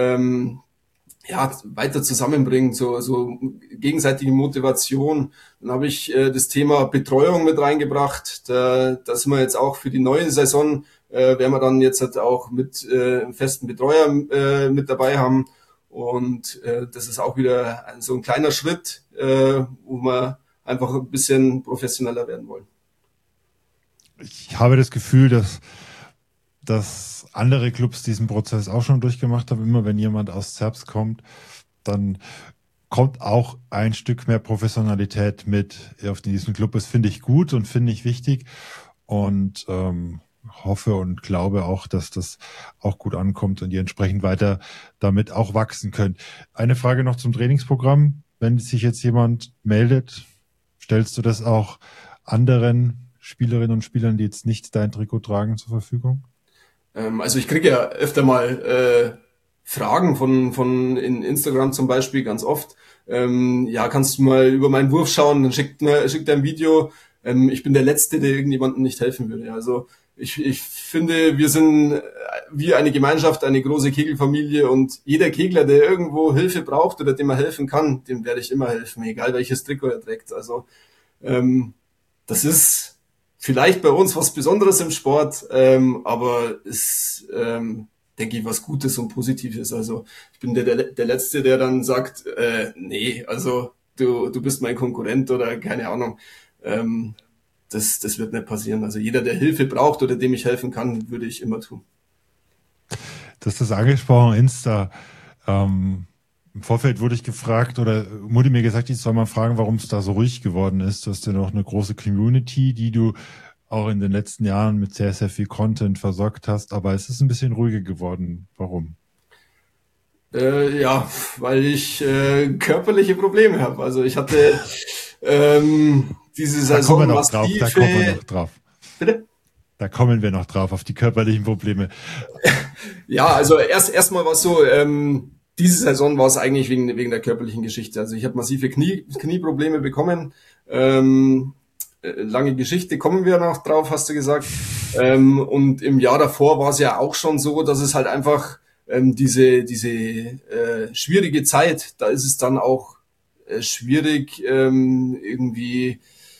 weiter zusammenbringen, so gegenseitige Motivation. Dann habe ich das Thema Betreuung mit reingebracht. Da sind wir jetzt auch für die neue Saison, werden wir dann jetzt halt auch mit einem festen Betreuer mit dabei haben. Und das ist auch wieder so ein kleiner Schritt, wo wir einfach ein bisschen professioneller werden wollen.
Ich habe das Gefühl, dass andere Clubs diesen Prozess auch schon durchgemacht haben. Immer wenn jemand aus Zerbst kommt, dann kommt auch ein Stück mehr Professionalität mit auf diesen Club. Das finde ich gut und finde ich wichtig und hoffe und glaube auch, dass das auch gut ankommt und ihr entsprechend weiter damit auch wachsen könnt. Eine Frage noch zum Trainingsprogramm. Wenn sich jetzt jemand meldet, stellst du das auch anderen Spielerinnen und Spielern, die jetzt nicht dein Trikot tragen, zur Verfügung?
Also ich kriege ja öfter mal Fragen von in Instagram zum Beispiel ganz oft. Kannst du mal über meinen Wurf schauen? Dann schickt er ein Video. Ich bin der Letzte, der irgendjemandem nicht helfen würde. Also ich finde, wir sind wie eine Gemeinschaft, eine große Kegelfamilie und jeder Kegler, der irgendwo Hilfe braucht oder dem er helfen kann, dem werde ich immer helfen, egal welches Trikot er trägt. Also das ist vielleicht bei uns was Besonderes im Sport, aber ist, denke ich, was Gutes und Positives. Also ich bin der Letzte, der dann sagt, nee, also du bist mein Konkurrent oder keine Ahnung. Das wird nicht passieren. Also jeder, der Hilfe braucht oder dem ich helfen kann, würde ich immer tun.
Du hast das angesprochen, Insta. Im Vorfeld wurde ich gefragt oder wurde mir gesagt, ich soll mal fragen, warum es da so ruhig geworden ist. Du hast ja noch eine große Community, die du auch in den letzten Jahren mit sehr, sehr viel Content versorgt hast, aber es ist ein bisschen ruhiger geworden. Warum?
Weil ich körperliche Probleme habe. Also ich hatte diese Saison
da kommen wir noch drauf.
Bitte?
Da kommen wir noch drauf, auf die körperlichen Probleme.
Ja, also erstmal war es so, diese Saison war es eigentlich wegen der körperlichen Geschichte. Also ich habe massive Knieprobleme bekommen. Lange Geschichte, kommen wir noch drauf, hast du gesagt. Und im Jahr davor war es ja auch schon so, dass es halt einfach diese schwierige Zeit, da ist es dann auch schwierig, irgendwie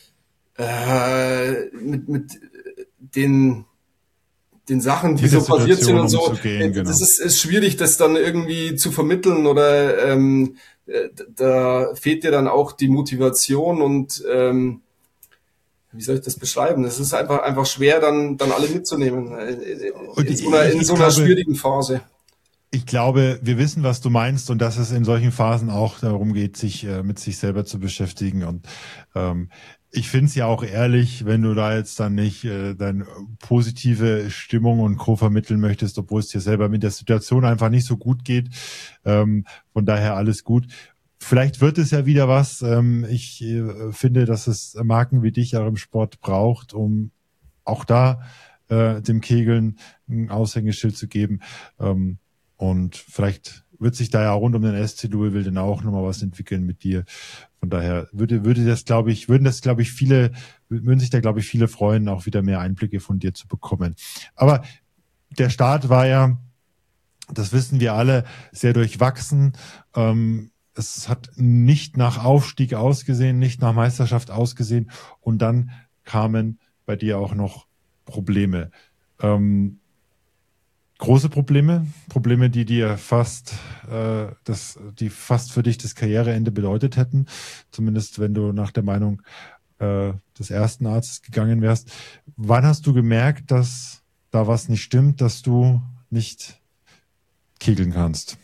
mit den Sachen, die so passiert sind und so.
Genau.
Das ist schwierig, das dann irgendwie zu vermitteln oder da fehlt dir dann auch die Motivation und wie soll ich das beschreiben? Es ist einfach schwer, dann alle mitzunehmen in so einer schwierigen Phase.
Ich glaube, wir wissen, was du meinst und dass es in solchen Phasen auch darum geht, sich mit sich selber zu beschäftigen. Und ich finde es ja auch ehrlich, wenn du da jetzt dann nicht deine positive Stimmung und Co. vermitteln möchtest, obwohl es dir selber mit der Situation einfach nicht so gut geht. Von daher alles gut. Vielleicht wird es ja wieder was. Ich finde, dass es Marken wie dich auch im Sport braucht, um auch da dem Kegeln ein Aushängeschild zu geben. Und vielleicht wird sich da ja rund um den SC Louisville dann auch nochmal was entwickeln mit dir. Von daher würden sich da, glaube ich, viele freuen, auch wieder mehr Einblicke von dir zu bekommen. Aber der Start war ja, das wissen wir alle, sehr durchwachsen. Es hat nicht nach Aufstieg ausgesehen, nicht nach Meisterschaft ausgesehen. Und dann kamen bei dir auch noch Probleme. Große Probleme, die dir fast für dich das Karriereende bedeutet hätten, zumindest wenn du nach der Meinung des ersten Arztes gegangen wärst. Wann hast du gemerkt, dass da was nicht stimmt, dass du nicht kegeln kannst?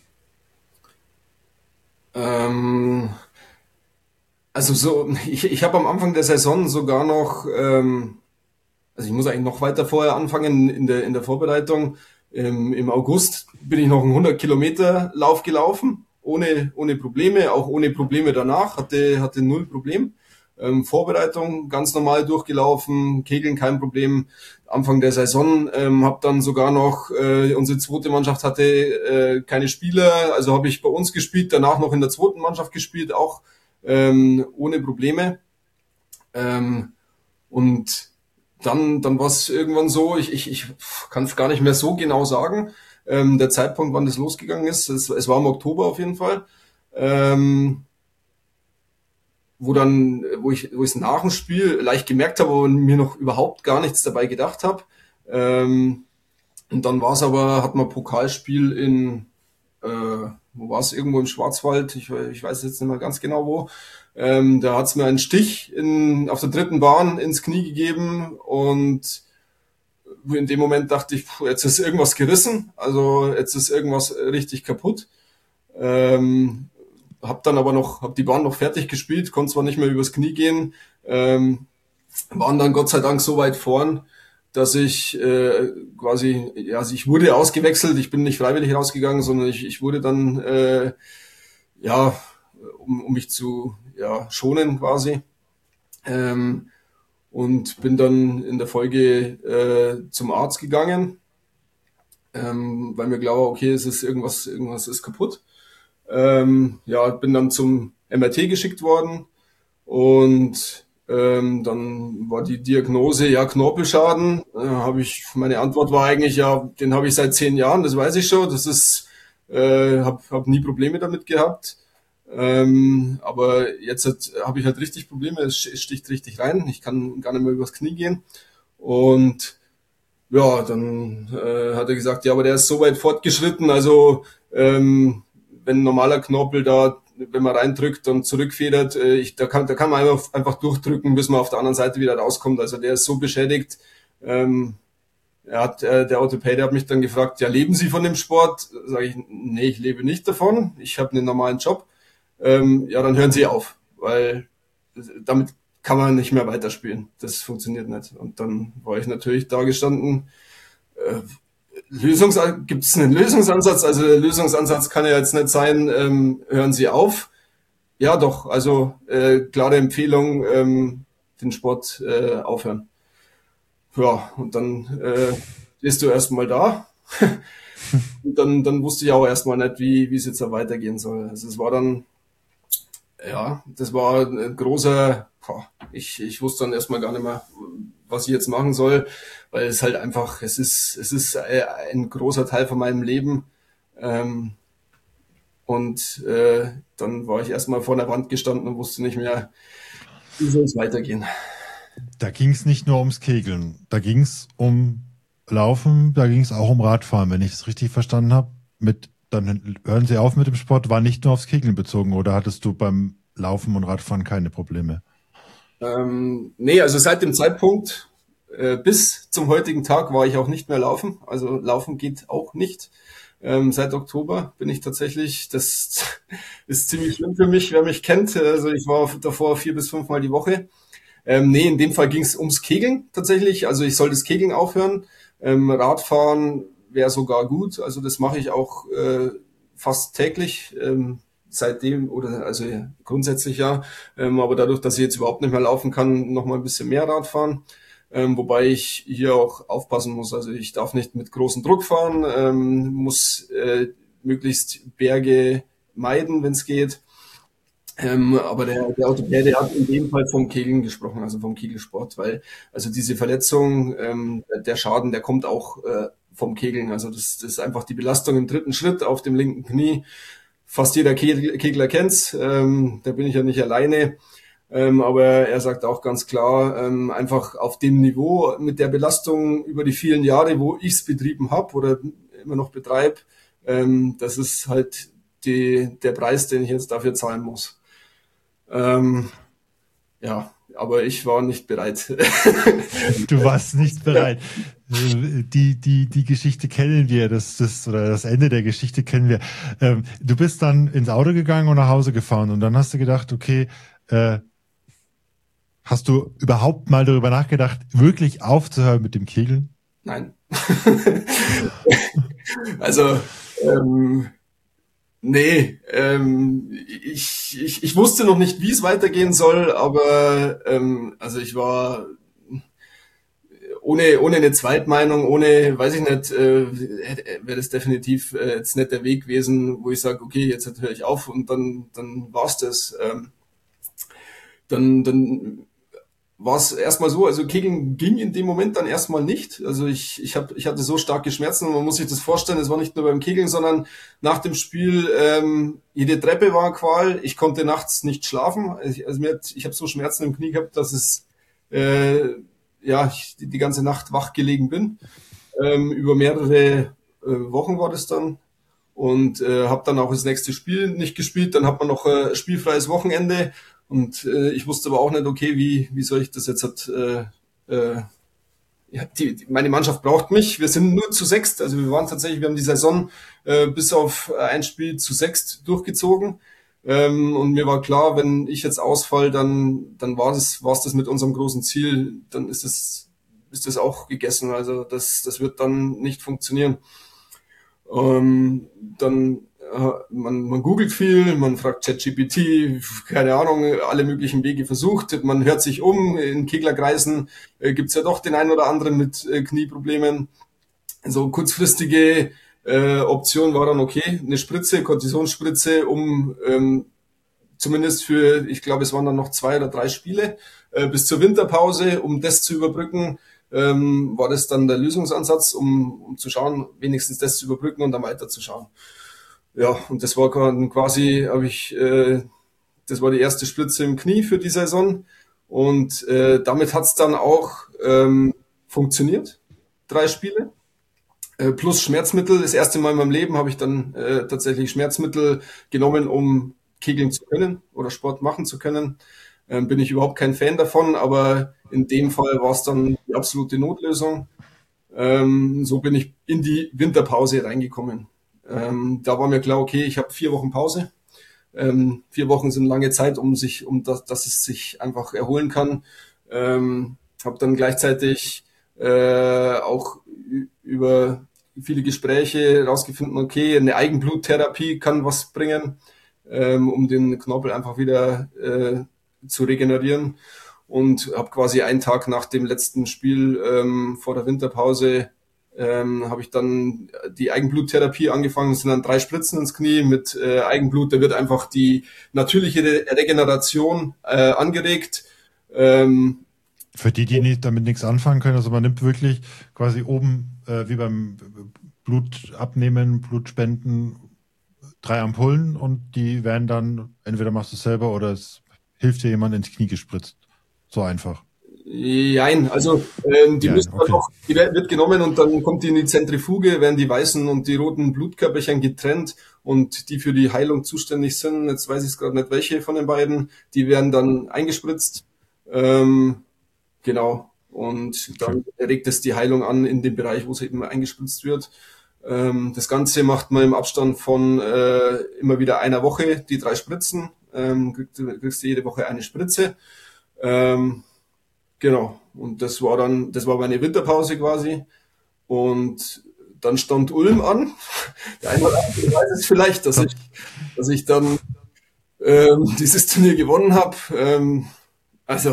Also so, ich habe am Anfang der Saison sogar noch, also ich muss eigentlich noch weiter vorher anfangen in der Vorbereitung. Im August bin ich noch einen 100-Kilometer-Lauf gelaufen, ohne Probleme, auch ohne Probleme danach, hatte null Problem. Vorbereitung ganz normal durchgelaufen, Kegeln kein Problem. Anfang der Saison habe dann sogar noch, unsere zweite Mannschaft hatte keine Spieler, also habe ich bei uns gespielt, danach noch in der zweiten Mannschaft gespielt, auch ohne Probleme. Und dann war es irgendwann so, ich kann es gar nicht mehr so genau sagen, der Zeitpunkt, wann das losgegangen ist, es war im Oktober auf jeden Fall, wo ich es nach dem Spiel leicht gemerkt habe, aber mir noch überhaupt gar nichts dabei gedacht habe. Und dann hat man Pokalspiel wo war es, irgendwo im Schwarzwald, ich weiß jetzt nicht mehr ganz genau wo. Da hat's mir einen Stich auf der dritten Bahn ins Knie gegeben und in dem Moment dachte ich, jetzt ist irgendwas gerissen, also jetzt ist irgendwas richtig kaputt. Hab die Bahn noch fertig gespielt, konnte zwar nicht mehr übers Knie gehen, waren dann Gott sei Dank so weit vorn, dass ich also ich wurde ausgewechselt, ich bin nicht freiwillig rausgegangen, sondern ich wurde dann um mich zu schonen quasi, und bin dann in der Folge zum Arzt gegangen, weil mir klar war, okay, es ist irgendwas ist kaputt. Bin dann zum MRT geschickt worden und dann war die Diagnose, Knorpelschaden. Meine Antwort war eigentlich, den habe ich seit 10 Jahren, das weiß ich schon. Das ist, hab nie Probleme damit gehabt. Aber jetzt habe ich halt richtig Probleme. Es sticht richtig rein. Ich kann gar nicht mehr übers Knie gehen. Und ja, dann hat er gesagt, ja, aber der ist so weit fortgeschritten. Also wenn ein normaler Knorpel da, wenn man reindrückt und zurückfedert, da kann man einfach durchdrücken, bis man auf der anderen Seite wieder rauskommt. Also der ist so beschädigt. Der Orthopäde hat mich dann gefragt, ja, leben Sie von dem Sport? Sage ich, nee, ich lebe nicht davon. Ich habe einen normalen Job. Dann hören Sie auf, weil damit kann man nicht mehr weiterspielen. Das funktioniert nicht. Und dann war ich natürlich da gestanden. Gibt es einen Lösungsansatz? Also der Lösungsansatz kann ja jetzt nicht sein, hören Sie auf. Ja, doch, also klare Empfehlung, den Sport aufhören. Ja, und dann stehst du erstmal da. Und dann wusste ich auch erstmal nicht, wie es jetzt da weitergehen soll. Also es war dann, das war ein großer, ich wusste dann erstmal gar nicht mehr, was ich jetzt machen soll, weil es halt einfach, es ist ein großer Teil von meinem Leben. Und dann war ich erstmal vor der Wand gestanden und wusste nicht mehr, wie soll es weitergehen.
Da ging es nicht nur ums Kegeln, da ging es um Laufen, da ging es auch um Radfahren, wenn ich es richtig verstanden habe. Dann hören Sie auf mit dem Sport, war nicht nur aufs Kegeln bezogen, oder hattest du beim Laufen und Radfahren keine Probleme?
Nee, also seit dem Zeitpunkt bis zum heutigen Tag war ich auch nicht mehr laufen. Also laufen geht auch nicht. Seit Oktober bin ich tatsächlich, das ist ziemlich schlimm für mich, wer mich kennt. Also ich war davor 4 bis 5 Mal die Woche. Nee, in dem Fall ging es ums Kegeln tatsächlich. Also ich soll das Kegeln aufhören. Radfahren wäre sogar gut. Also das mache ich auch fast täglich. Seitdem oder also grundsätzlich ja, aber dadurch, dass ich jetzt überhaupt nicht mehr laufen kann, noch mal ein bisschen mehr Rad fahren, wobei ich hier auch aufpassen muss. Also ich darf nicht mit großem Druck fahren, muss möglichst Berge meiden, wenn es geht. Aber der Orthopäde hat in dem Fall vom Kegeln gesprochen, also vom Kegelsport, weil also diese Verletzung, der Schaden, der kommt auch vom Kegeln. Also das ist einfach die Belastung im 3. Schritt auf dem linken Knie. Fast jeder Kegler kennt's, da bin ich ja nicht alleine. Aber er sagt auch ganz klar, einfach auf dem Niveau mit der Belastung über die vielen Jahre, wo ich's betrieben habe oder immer noch betreibe, das ist halt der Preis, den ich jetzt dafür zahlen muss. Ja, aber ich war nicht bereit.
Du warst nicht bereit. Die Geschichte kennen wir, oder das Ende der Geschichte kennen wir. Du bist dann ins Auto gegangen und nach Hause gefahren und dann hast du gedacht, okay, hast du überhaupt mal darüber nachgedacht, wirklich aufzuhören mit dem Kegeln?
Nein. Also, nee, ich wusste noch nicht, wie es weitergehen soll, aber also ich war ohne eine Zweitmeinung, weiß ich nicht, wäre das definitiv jetzt nicht der Weg gewesen, wo ich sage, okay, jetzt höre ich auf und dann war's das. Dann war es erstmal so, also Kegeln ging in dem Moment dann erstmal nicht. Also ich hatte so starke Schmerzen und man muss sich das vorstellen, es war nicht nur beim Kegeln, sondern nach dem Spiel, jede Treppe war eine Qual, ich konnte nachts nicht schlafen. Ich habe so Schmerzen im Knie gehabt, dass es ich die ganze Nacht wach gelegen bin. Über mehrere Wochen war das dann. Und habe dann auch das nächste Spiel nicht gespielt. Dann hat man noch spielfreies Wochenende. Und ich wusste aber auch nicht, okay, wie soll ich das jetzt meine Mannschaft braucht mich. Wir sind nur zu 6. Also wir haben die Saison bis auf ein Spiel zu 6 durchgezogen. Und mir war klar, wenn ich jetzt ausfall, dann war's das mit unserem großen Ziel. Dann ist das auch gegessen. Also das wird dann nicht funktionieren. Dann man googelt viel, man fragt ChatGPT, keine Ahnung, alle möglichen Wege versucht. Man hört sich um, in Keglerkreisen gibt's ja doch den einen oder anderen mit Knieproblemen. So kurzfristige Option war dann okay, eine Spritze, Kortisonspritze, um zumindest für, ich glaube, es waren dann noch 2 oder 3 Spiele bis zur Winterpause, um das zu überbrücken. War das dann der Lösungsansatz, um zu schauen, wenigstens das zu überbrücken und dann weiterzuschauen. Ja, und das war quasi, das war die erste Spritze im Knie für die Saison und damit hat's dann auch funktioniert. 3 Spiele plus Schmerzmittel. Das erste Mal in meinem Leben habe ich dann tatsächlich Schmerzmittel genommen, um kegeln zu können oder Sport machen zu können. Bin ich überhaupt kein Fan davon, aber in dem Fall war es dann die absolute Notlösung. So bin ich in die Winterpause reingekommen. Da war mir klar, okay, ich habe 4 Wochen Pause. 4 Wochen sind lange Zeit, dass es sich einfach erholen kann. Habe dann gleichzeitig auch über viele Gespräche rausgefunden, okay, eine Eigenbluttherapie kann was bringen, um den Knorpel einfach wieder zu regenerieren. Und habe quasi einen Tag nach dem letzten Spiel vor der Winterpause habe ich dann die Eigenbluttherapie angefangen. Es sind dann 3 Spritzen ins Knie mit Eigenblut. Da wird einfach die natürliche Regeneration angeregt.
Für die damit nichts anfangen können, also man nimmt wirklich quasi oben, wie beim Blut abnehmen, Blutspenden, 3 Ampullen und die werden dann, entweder machst du es selber oder es hilft dir jemand ins Knie gespritzt. So einfach.
Jein, also die müssen dann
Okay.
noch, die wird genommen und dann kommt die in die Zentrifuge, werden die weißen und die roten Blutkörperchen getrennt und die für die Heilung zuständig sind, jetzt weiß ich es gerade nicht welche von den beiden, die werden dann eingespritzt. Genau. Und dann regt es die Heilung an in dem Bereich, wo es eben eingespritzt wird. Das Ganze macht man im Abstand von immer wieder einer Woche, die 3 Spritzen. Kriegst du jede Woche eine Spritze. Genau. Und das war meine Winterpause quasi. Und dann stand Ulm an. Der eine oder andere weiß es vielleicht, dass ich dann dieses Turnier gewonnen habe. Also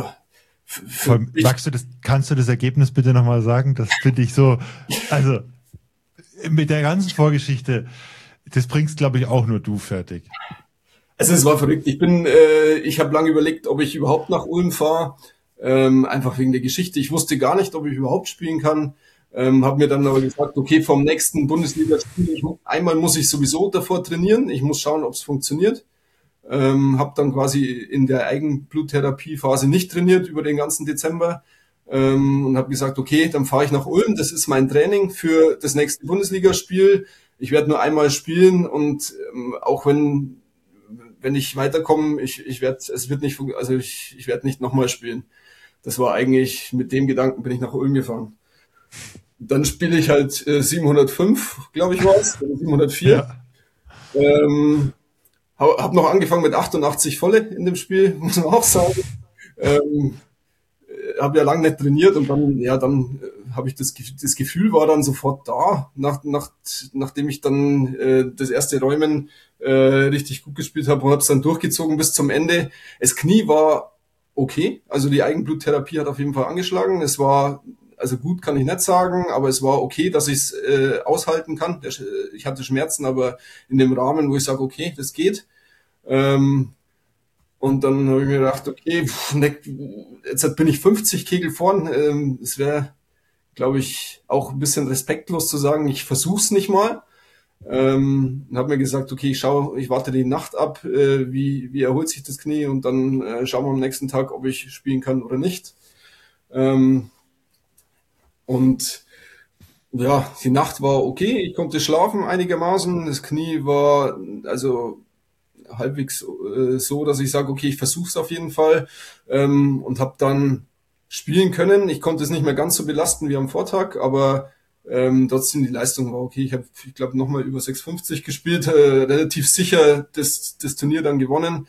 Kannst du das Ergebnis bitte nochmal sagen? Das finde ich so, also mit der ganzen Vorgeschichte, das bringst, glaube ich, auch nur du fertig.
Also es war verrückt. Ich habe lange überlegt, ob ich überhaupt nach Ulm fahre, einfach wegen der Geschichte. Ich wusste gar nicht, ob ich überhaupt spielen kann. Habe mir dann aber gesagt, okay, vom nächsten Bundesligaspiel, einmal muss ich sowieso davor trainieren. Ich muss schauen, ob es funktioniert. Habe dann quasi in der Eigenbluttherapiephase nicht trainiert über den ganzen Dezember und habe gesagt, okay, dann fahre ich nach Ulm. Das ist mein Training für das nächste Bundesligaspiel. Ich werde nur einmal spielen und auch wenn ich weiterkomme, ich werde nicht nochmal spielen. Das war eigentlich, mit dem Gedanken bin ich nach Ulm gefahren. Dann spiele ich halt 705, glaube ich war es, 704. Ja. Hab noch angefangen mit 88 volle in dem Spiel, muss man auch sagen. Habe ja lange nicht trainiert und dann habe ich das Gefühl war dann sofort da, nachdem ich dann das erste Räumen richtig gut gespielt habe und habe es dann durchgezogen bis zum Ende. Das Knie war okay, also die Eigenbluttherapie hat auf jeden Fall angeschlagen. Es war, also gut kann ich nicht sagen, aber es war okay, dass ich es aushalten kann. Ich hatte Schmerzen, aber in dem Rahmen, wo ich sage, okay, das geht. Und dann habe ich mir gedacht, okay, jetzt bin ich 50 Kegel vorn. Es wäre, glaube ich, auch ein bisschen respektlos zu sagen, ich versuch's nicht mal. Und habe mir gesagt, okay, ich warte die Nacht ab, wie erholt sich das Knie und dann schauen wir am nächsten Tag, ob ich spielen kann oder nicht. Und ja, die Nacht war okay, ich konnte schlafen einigermaßen. Das Knie war also halbwegs so, dass ich sage, okay, ich versuche es auf jeden Fall und habe dann spielen können. Ich konnte es nicht mehr ganz so belasten wie am Vortag, aber trotzdem die Leistung war okay. Ich glaube, nochmal über 6,50 gespielt, relativ sicher das Turnier dann gewonnen.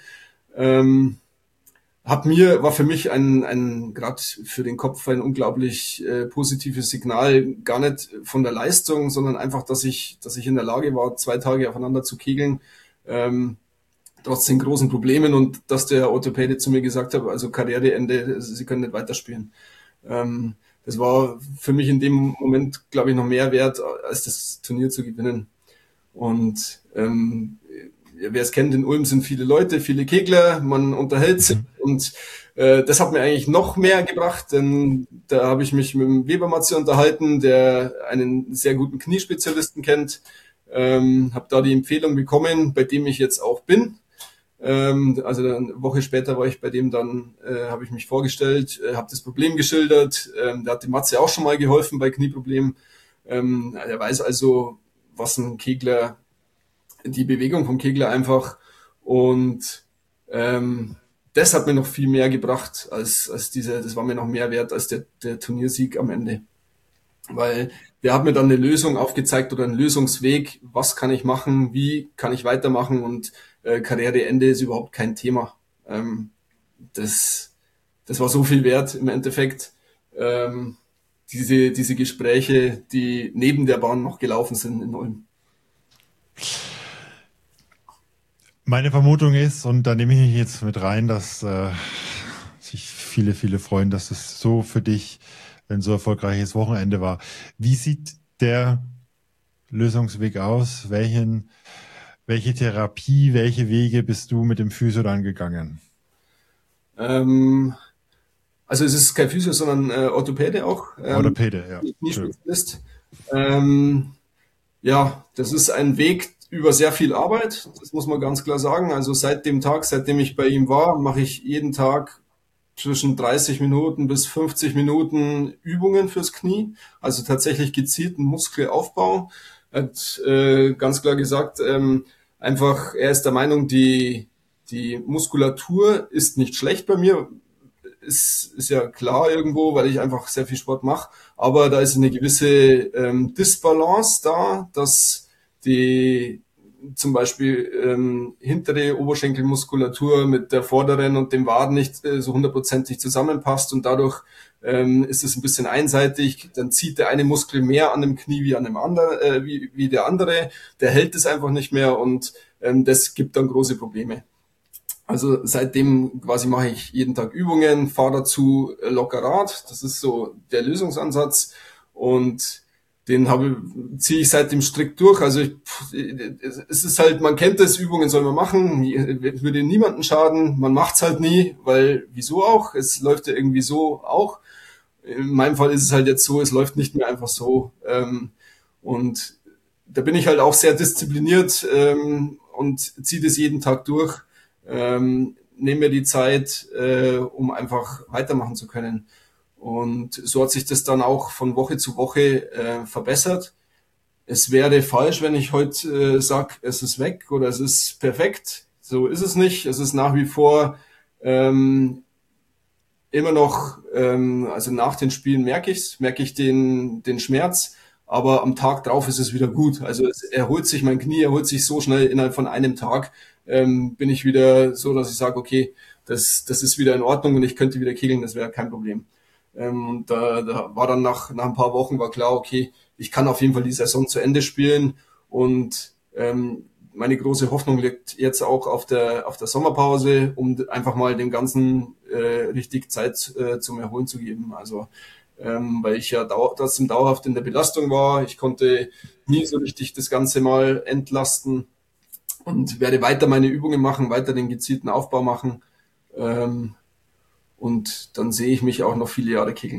War für mich ein gerade für den Kopf ein unglaublich positives Signal, gar nicht von der Leistung, sondern einfach, dass ich in der Lage war, 2 Tage aufeinander zu kegeln, trotz den großen Problemen und dass der Orthopäde zu mir gesagt hat, also Karriereende, Sie können nicht weiterspielen. Das war für mich in dem Moment, glaube ich, noch mehr wert, als das Turnier zu gewinnen. Und wer es kennt, in Ulm sind viele Leute, viele Kegler, man unterhält sich und das hat mir eigentlich noch mehr gebracht, denn da habe ich mich mit dem Weber Matze unterhalten, der einen sehr guten Kniespezialisten kennt, habe da die Empfehlung bekommen, bei dem ich jetzt auch bin. Also eine Woche später war ich bei dem dann, habe ich mich vorgestellt, habe das Problem geschildert, der hat dem Matze auch schon mal geholfen bei Knieproblemen. Er weiß also, was ein Kegler, die Bewegung vom Kegler einfach und das hat mir noch viel mehr gebracht als das war mir noch mehr wert als der Turniersieg am Ende. Weil der hat mir dann eine Lösung aufgezeigt oder einen Lösungsweg, was kann ich machen, wie kann ich weitermachen und Karriereende ist überhaupt kein Thema. Das war so viel wert im Endeffekt. Diese Gespräche, die neben der Bahn noch gelaufen sind in Ulm.
Meine Vermutung ist, und da nehme ich mich jetzt mit rein, dass sich viele, viele freuen, dass es so für dich ein so erfolgreiches Wochenende war. Wie sieht der Lösungsweg aus? Welche Therapie, welche Wege bist du mit dem Physio dann gegangen?
Also es ist kein Physio, sondern Orthopäde auch.
Orthopäde, ja.
Kniespezialist. Ja, das ist ein Weg über sehr viel Arbeit, das muss man ganz klar sagen. Also seit dem Tag, seitdem ich bei ihm war, mache ich jeden Tag zwischen 30 Minuten bis 50 Minuten Übungen fürs Knie, also tatsächlich gezielten Muskelaufbau. Er hat ganz klar gesagt, einfach, er ist der Meinung, die Muskulatur ist nicht schlecht bei mir, ist ja klar irgendwo, weil ich einfach sehr viel Sport mache, aber da ist eine gewisse Disbalance da, dass die zum Beispiel hintere Oberschenkelmuskulatur mit der vorderen und dem Waden nicht so hundertprozentig zusammenpasst und dadurch ist es ein bisschen einseitig. Dann zieht der eine Muskel mehr an dem Knie wie an dem anderen, wie der andere. Der hält es einfach nicht mehr und das gibt dann große Probleme. Also seitdem quasi mache ich jeden Tag Übungen, fahre dazu locker Rad. Das ist so der Lösungsansatz und den ziehe ich seitdem strikt durch. Also es ist halt, man kennt das, Übungen soll man machen, würde niemanden schaden. Man macht's halt nie, weil wieso auch? Es läuft ja irgendwie so auch. In meinem Fall ist es halt jetzt so, es läuft nicht mehr einfach so. Und da bin ich halt auch sehr diszipliniert und ziehe das jeden Tag durch. Nehme mir die Zeit, um einfach weitermachen zu können. Und so hat sich das dann auch von Woche zu Woche verbessert. Es wäre falsch, wenn ich heute sage, es ist weg oder es ist perfekt. So ist es nicht. Es ist nach wie vor immer noch, also nach den Spielen merke ich den Schmerz, aber am Tag drauf ist es wieder gut. Also es erholt sich, mein Knie erholt sich so schnell innerhalb von einem Tag, bin ich wieder so, dass ich sage, okay, das ist wieder in Ordnung und ich könnte wieder kegeln, das wäre kein Problem. Und da war dann nach ein paar Wochen war klar, okay, ich kann auf jeden Fall die Saison zu Ende spielen und meine große Hoffnung liegt jetzt auch auf der Sommerpause, um einfach mal dem Ganzen richtig Zeit zum Erholen zu geben. Also weil ich ja trotzdem dauerhaft in der Belastung war. Ich konnte nie so richtig das Ganze mal entlasten und werde weiter meine Übungen machen, weiter den gezielten Aufbau machen. Und dann sehe ich mich auch noch viele Jahre kegeln.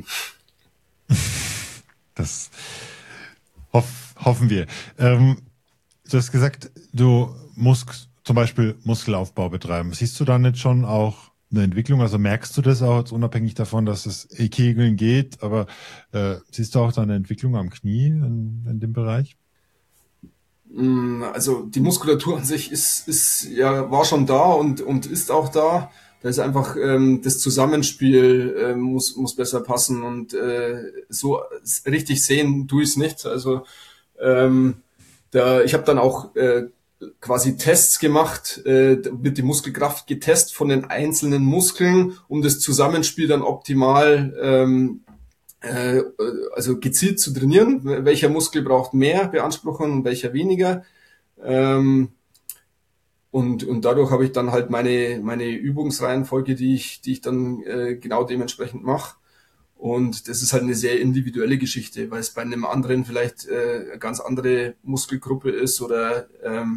Das hoffen wir. Du hast gesagt, du musst zum Beispiel Muskelaufbau betreiben. Siehst du da nicht schon auch eine Entwicklung? Also merkst du das auch jetzt unabhängig davon, dass es Kegeln geht, aber siehst du auch da eine Entwicklung am Knie in dem Bereich?
Also die Muskulatur an sich war schon da und ist auch da. Da ist einfach das Zusammenspiel muss besser passen und so richtig sehen tue ich es nicht. Also ich habe dann auch quasi Tests gemacht, wird die Muskelkraft getestet von den einzelnen Muskeln, um das Zusammenspiel dann optimal also gezielt zu trainieren. Welcher Muskel braucht mehr Beanspruchung und welcher weniger. Und dadurch habe ich dann halt meine Übungsreihenfolge, die ich dann genau dementsprechend mache. Und das ist halt eine sehr individuelle Geschichte, weil es bei einem anderen vielleicht eine ganz andere Muskelgruppe ist oder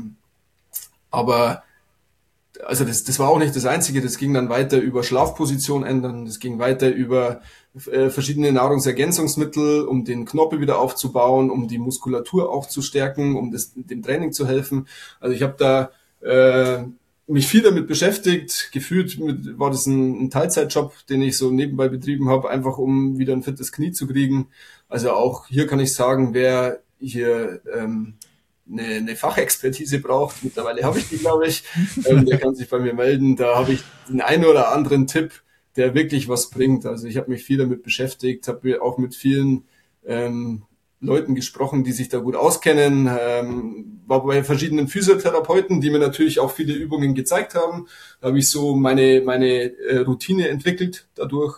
aber also das war auch nicht das Einzige, das ging dann weiter über Schlafposition ändern, das ging weiter über verschiedene Nahrungsergänzungsmittel, um den Knorpel wieder aufzubauen, um die Muskulatur auch zu stärken, um dem Training zu helfen. Also ich habe da mich viel damit beschäftigt. Gefühlt war das ein Teilzeitjob, den ich so nebenbei betrieben habe, einfach um wieder ein fittes Knie zu kriegen. Also auch hier kann ich sagen, wer hier eine Fachexpertise braucht, mittlerweile habe ich die, glaube ich, der kann sich bei mir melden. Da habe ich den einen oder anderen Tipp, der wirklich was bringt. Also ich habe mich viel damit beschäftigt, habe auch mit vielen Leuten gesprochen, die sich da gut auskennen, war bei verschiedenen Physiotherapeuten, die mir natürlich auch viele Übungen gezeigt haben. Da habe ich so meine Routine entwickelt dadurch.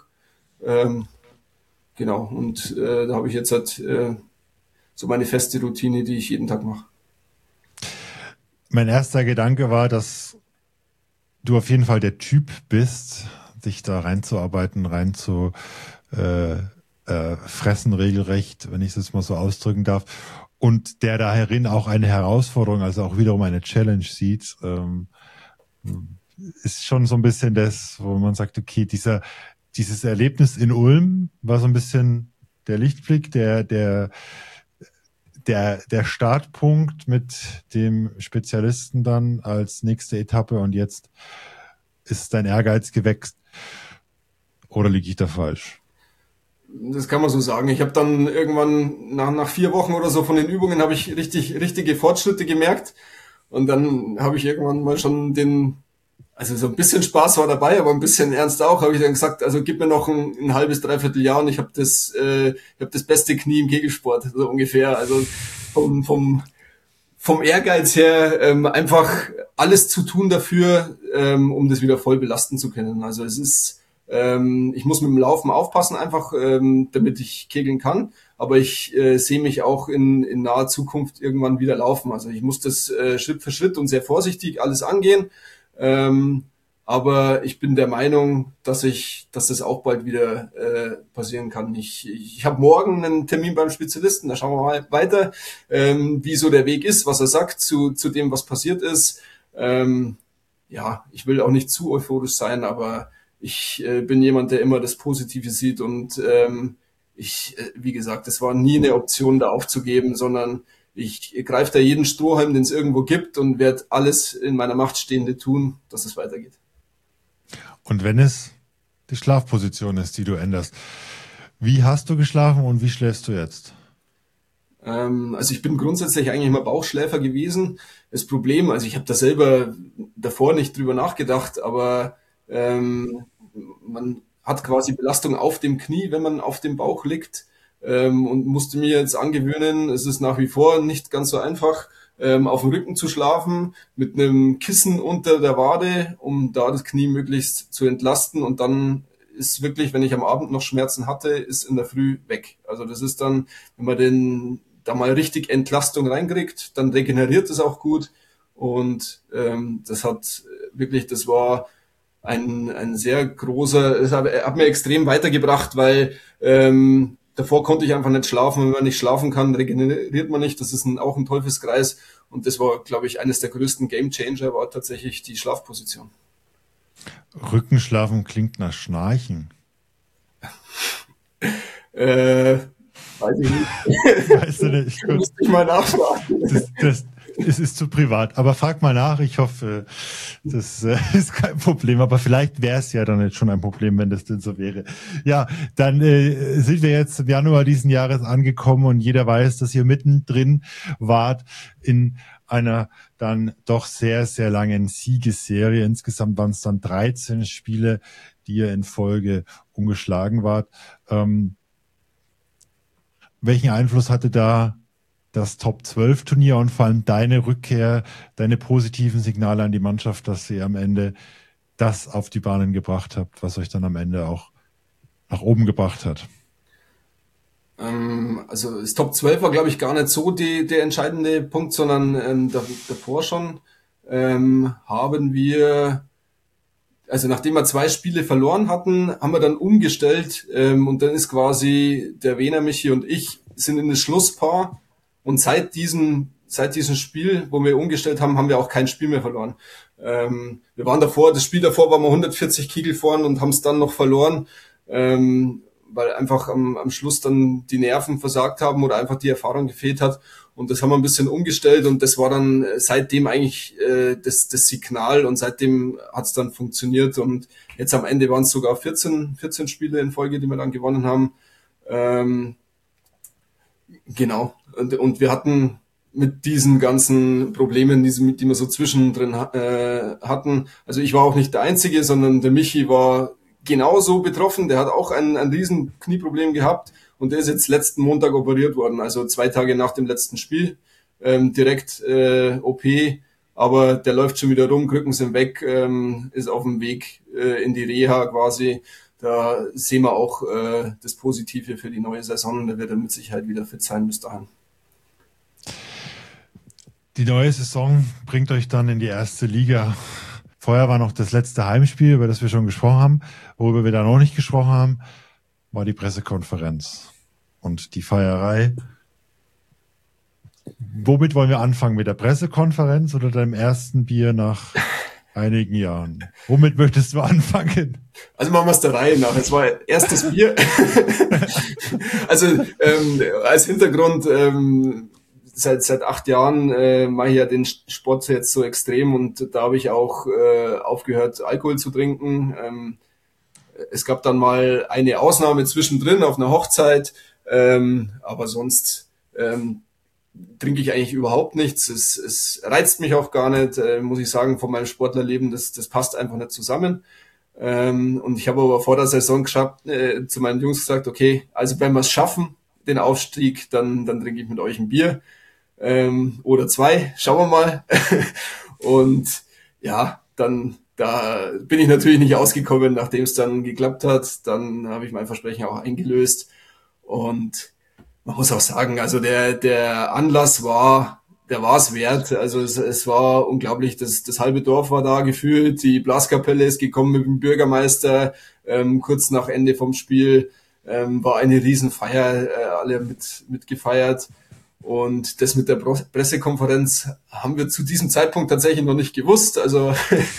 Genau, und da habe ich jetzt halt so meine feste Routine, die ich jeden Tag mache.
Mein erster Gedanke war, dass du auf jeden Fall der Typ bist, dich da reinzuarbeiten, fressen regelrecht, wenn ich es jetzt mal so ausdrücken darf, und der daherin auch eine Herausforderung, also auch wiederum eine Challenge sieht, ist schon so ein bisschen das, wo man sagt, okay, dieser dieses Erlebnis in Ulm war so ein bisschen der Lichtblick, der Startpunkt mit dem Spezialisten dann als nächste Etappe und jetzt ist dein Ehrgeiz gewächst. Oder liege ich da falsch?
Das kann man so sagen. Ich habe dann irgendwann nach 4 Wochen oder so von den Übungen habe ich richtige Fortschritte gemerkt. Und dann habe ich irgendwann mal schon also so ein bisschen Spaß war dabei, aber ein bisschen ernst auch, habe ich dann gesagt, also gib mir noch ein halbes, dreiviertel Jahr und ich habe das beste Knie im Kegelsport, so ungefähr. Also vom Ehrgeiz her einfach alles zu tun dafür, um das wieder voll belasten zu können. Also es ist ich muss mit dem Laufen aufpassen, einfach damit ich kegeln kann. Aber ich sehe mich auch in naher Zukunft irgendwann wieder laufen. Also ich muss das Schritt für Schritt und sehr vorsichtig alles angehen. Aber ich bin der Meinung, dass das auch bald wieder passieren kann. Ich habe morgen einen Termin beim Spezialisten. Da schauen wir mal weiter, wie so der Weg ist, was er sagt zu dem, was passiert ist. Ja, ich will auch nicht zu euphorisch sein, aber ich bin jemand, der immer das Positive sieht und wie gesagt, es war nie eine Option, da aufzugeben, sondern ich greife da jeden Strohhalm, den es irgendwo gibt und werde alles in meiner Macht Stehende tun, dass es weitergeht.
Und wenn es die Schlafposition ist, die du änderst, wie hast du geschlafen und wie schläfst du jetzt?
Also ich bin grundsätzlich eigentlich immer Bauchschläfer gewesen. Das Problem, also ich habe da selber davor nicht drüber nachgedacht, aber man hat quasi Belastung auf dem Knie, wenn man auf dem Bauch liegt, und musste mir jetzt angewöhnen, es ist nach wie vor nicht ganz so einfach, auf dem Rücken zu schlafen, mit einem Kissen unter der Wade, um da das Knie möglichst zu entlasten, und dann ist wirklich, wenn ich am Abend noch Schmerzen hatte, ist in der Früh weg. Also das ist dann, wenn man da mal richtig Entlastung reinkriegt, dann regeneriert es auch gut, und das war ein sehr großer, es hat mir extrem weitergebracht, weil davor konnte ich einfach nicht schlafen. Wenn man nicht schlafen kann, regeneriert man nicht. Das ist auch ein Teufelskreis. Und das war, glaube ich, eines der größten Gamechanger, war tatsächlich die Schlafposition.
Rückenschlafen klingt nach Schnarchen.
Weiß ich nicht.
Weißt du nicht?
Müsste ich mal nachfragen.
Es ist zu privat, aber frag mal nach. Ich hoffe, das ist kein Problem. Aber vielleicht wäre es ja dann jetzt schon ein Problem, wenn das denn so wäre. Ja, dann sind wir jetzt im Januar diesen Jahres angekommen und jeder weiß, dass ihr mittendrin wart in einer dann doch sehr, sehr langen Siegesserie. Insgesamt waren es dann 13 Spiele, die ihr in Folge ungeschlagen wart. Welchen Einfluss hatte da das Top-12-Turnier und vor allem deine Rückkehr, deine positiven Signale an die Mannschaft, dass ihr am Ende das auf die Bahnen gebracht habt, was euch dann am Ende auch nach oben gebracht hat?
Also das Top 12 war, glaube ich, gar nicht so der entscheidende Punkt, sondern davor schon haben wir, also nachdem wir 2 Spiele verloren hatten, haben wir dann umgestellt, und dann ist quasi der Wehner, Michi und ich sind in das Schlusspaar. Und seit diesem Spiel, wo wir umgestellt haben, haben wir auch kein Spiel mehr verloren. Wir waren das Spiel davor waren wir 140 Kegel vorn und haben es dann noch verloren, weil einfach am Schluss dann die Nerven versagt haben oder einfach die Erfahrung gefehlt hat. Und das haben wir ein bisschen umgestellt, und das war dann seitdem eigentlich das Signal, und seitdem hat es dann funktioniert. Und jetzt am Ende waren es sogar 14 Spiele in Folge, die wir dann gewonnen haben. Genau. Und wir hatten mit diesen ganzen Problemen, die wir so zwischendrin hatten, also ich war auch nicht der Einzige, sondern der Michi war genauso betroffen. Der hat auch ein riesen Knieproblem gehabt, und der ist jetzt letzten Montag operiert worden, also 2 Tage nach dem letzten Spiel, direkt OP, aber der läuft schon wieder rum, Krücken sind weg, ist auf dem Weg in die Reha quasi. Da sehen wir auch das Positive für die neue Saison. Da wird er mit Sicherheit wieder fit sein bis dahin.
Die neue Saison bringt euch dann in die erste Liga. Vorher war noch das letzte Heimspiel, über das wir schon gesprochen haben. Worüber wir da noch nicht gesprochen haben, war die Pressekonferenz und die Feierei. Womit wollen wir anfangen? Mit der Pressekonferenz oder deinem ersten Bier nach einigen Jahren. Womit möchtest du anfangen?
Also machen wir es der Reihe nach. Es war erstes Bier. Also als Hintergrund, seit 8 Jahren mache ich ja den Sport jetzt so extrem und da habe ich auch aufgehört, Alkohol zu trinken. Es gab dann mal eine Ausnahme zwischendrin auf einer Hochzeit, aber sonst trinke ich eigentlich überhaupt nichts. Es reizt mich auch gar nicht, muss ich sagen, von meinem Sportlerleben. Das passt einfach nicht zusammen. Und ich habe aber vor der Saison zu meinen Jungs gesagt, okay, also wenn wir es schaffen, den Aufstieg, dann trinke ich mit euch ein Bier oder 2, schauen wir mal. Und ja, dann da bin ich natürlich nicht ausgekommen, nachdem es dann geklappt hat. Dann habe ich mein Versprechen auch eingelöst. Und man muss auch sagen, also der Anlass war es wert. Also es war unglaublich, das halbe Dorf war da gefühlt, die Blaskapelle ist gekommen mit dem Bürgermeister, kurz nach Ende vom Spiel, war eine Riesenfeier, alle mit gefeiert. Und das mit der Pressekonferenz haben wir zu diesem Zeitpunkt tatsächlich noch nicht gewusst. Also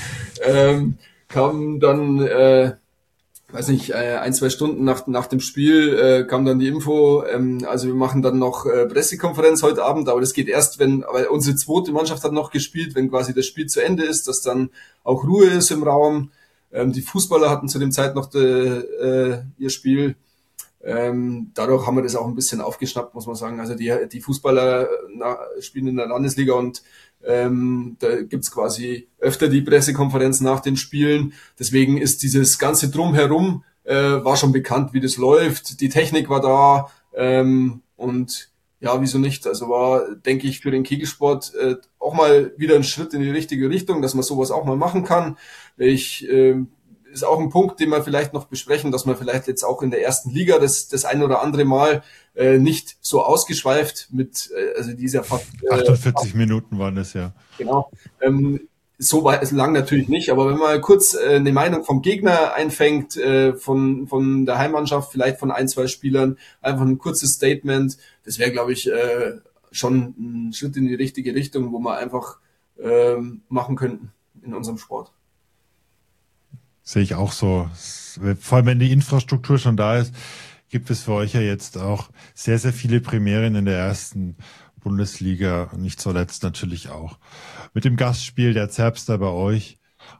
kam dann weiß nicht, 1-2 Stunden nach dem Spiel kam dann die Info, also wir machen dann noch Pressekonferenz heute Abend, aber das geht erst, aber unsere zweite Mannschaft hat noch gespielt, wenn quasi das Spiel zu Ende ist, dass dann auch Ruhe ist im Raum. Die Fußballer hatten zu dem Zeit noch ihr Spiel. Dadurch haben wir das auch ein bisschen aufgeschnappt, muss man sagen. Also die Fußballer spielen in der Landesliga und da gibt's quasi öfter die Pressekonferenz nach den Spielen. Deswegen ist dieses ganze Drumherum war schon bekannt, wie das läuft. Die Technik war da und ja, wieso nicht? Also war, denke ich, für den Kegelsport auch mal wieder ein Schritt in die richtige Richtung, dass man sowas auch mal machen kann. Ist auch ein Punkt, den wir vielleicht noch besprechen, dass man vielleicht jetzt auch in der ersten Liga das ein oder andere Mal nicht so ausgeschweift mit, also dieser fast
48 Minuten waren es ja.
Genau. So lang natürlich nicht, aber wenn man kurz eine Meinung vom Gegner einfängt, von der Heimmannschaft, vielleicht von 1-2 Spielern, einfach ein kurzes Statement, das wäre, glaube ich, schon ein Schritt in die richtige Richtung, wo wir einfach machen könnten in unserem Sport.
Sehe ich auch so. Vor allem, wenn die Infrastruktur schon da ist, gibt es für euch ja jetzt auch sehr, sehr viele Premieren in der ersten Bundesliga. Nicht zuletzt natürlich auch mit dem Gastspiel der Zerbster bei euch.